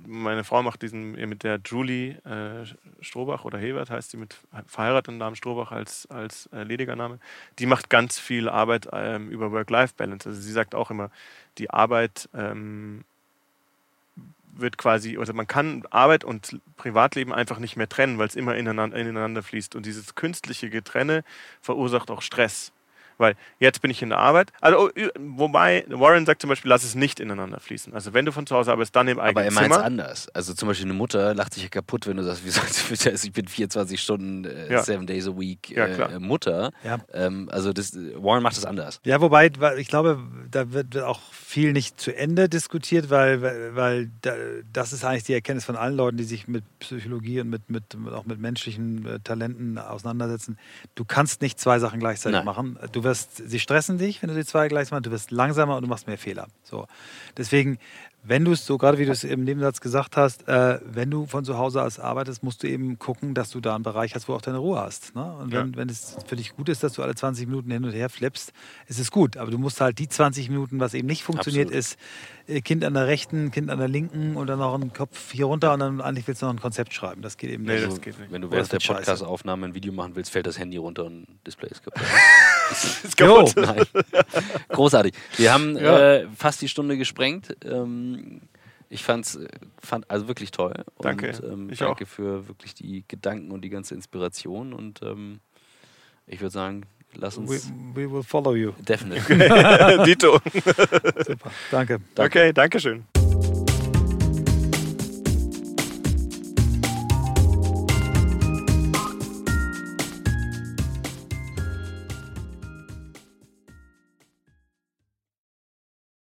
meine Frau macht diesen mit der Julie äh, Strohbach oder Hebert heißt sie, mit verheirateten Namen Strohbach als, als äh, lediger Name. Die macht ganz viel Arbeit ähm, über Work-Life-Balance. Also sie sagt auch immer, die Arbeit ähm, wird quasi, also man kann Arbeit und Privatleben einfach nicht mehr trennen, weil es immer ineinander, ineinander fließt. Und dieses künstliche Getrenne verursacht auch Stress. Weil jetzt bin ich in der Arbeit, also wobei Warren sagt zum Beispiel, lass es nicht ineinander fließen. Also wenn du von zu Hause arbeitest, dann im eigenen Zimmer. Aber er meint es anders. Also zum Beispiel eine Mutter lacht sich ja kaputt, wenn du sagst, wie soll ich bin vierundzwanzig Stunden, äh, ja. seven days a week ja, äh, Mutter. Ja. Ähm, also das, Warren macht das anders. Ja, wobei, ich glaube, da wird auch viel nicht zu Ende diskutiert, weil, weil das ist eigentlich die Erkenntnis von allen Leuten, die sich mit Psychologie und mit, mit, auch mit menschlichen äh, Talenten auseinandersetzen. Du kannst nicht zwei Sachen gleichzeitig Nein. machen. Du wirst, sie stressen dich, wenn du die zwei gleich machst, du wirst langsamer und du machst mehr Fehler. So. Deswegen, wenn du es so, gerade wie du es im Nebensatz gesagt hast, äh, wenn du von zu Hause aus arbeitest, musst du eben gucken, dass du da einen Bereich hast, wo du auch deine Ruhe hast. Ne? Und wenn, Ja. wenn es für dich gut ist, dass du alle zwanzig Minuten hin und her flippst, ist es gut. Aber du musst halt die zwanzig Minuten, was eben nicht funktioniert, Absolut. ist äh, Kind an der rechten, Kind an der linken und dann noch einen Kopf hier runter und dann eigentlich willst du noch ein Konzept schreiben. Das geht eben Nee, nicht. das Also, geht nicht. wenn du Oder während der ist das scheiße? Podcast-Aufnahme ein Video machen willst, fällt das Handy runter und Display ist kaputt. Ist kaputt. Jo, nein. Großartig. Wir haben Ja. äh, fast die Stunde gesprengt. Ähm, ich fand's, fand also wirklich toll. Und, Danke. Ähm, Ich danke auch. für wirklich die Gedanken und die ganze Inspiration. Und ähm, ich würde sagen, lass uns We, we will follow you. definitiv. Dito. Super. Danke. Danke. Okay, danke schön.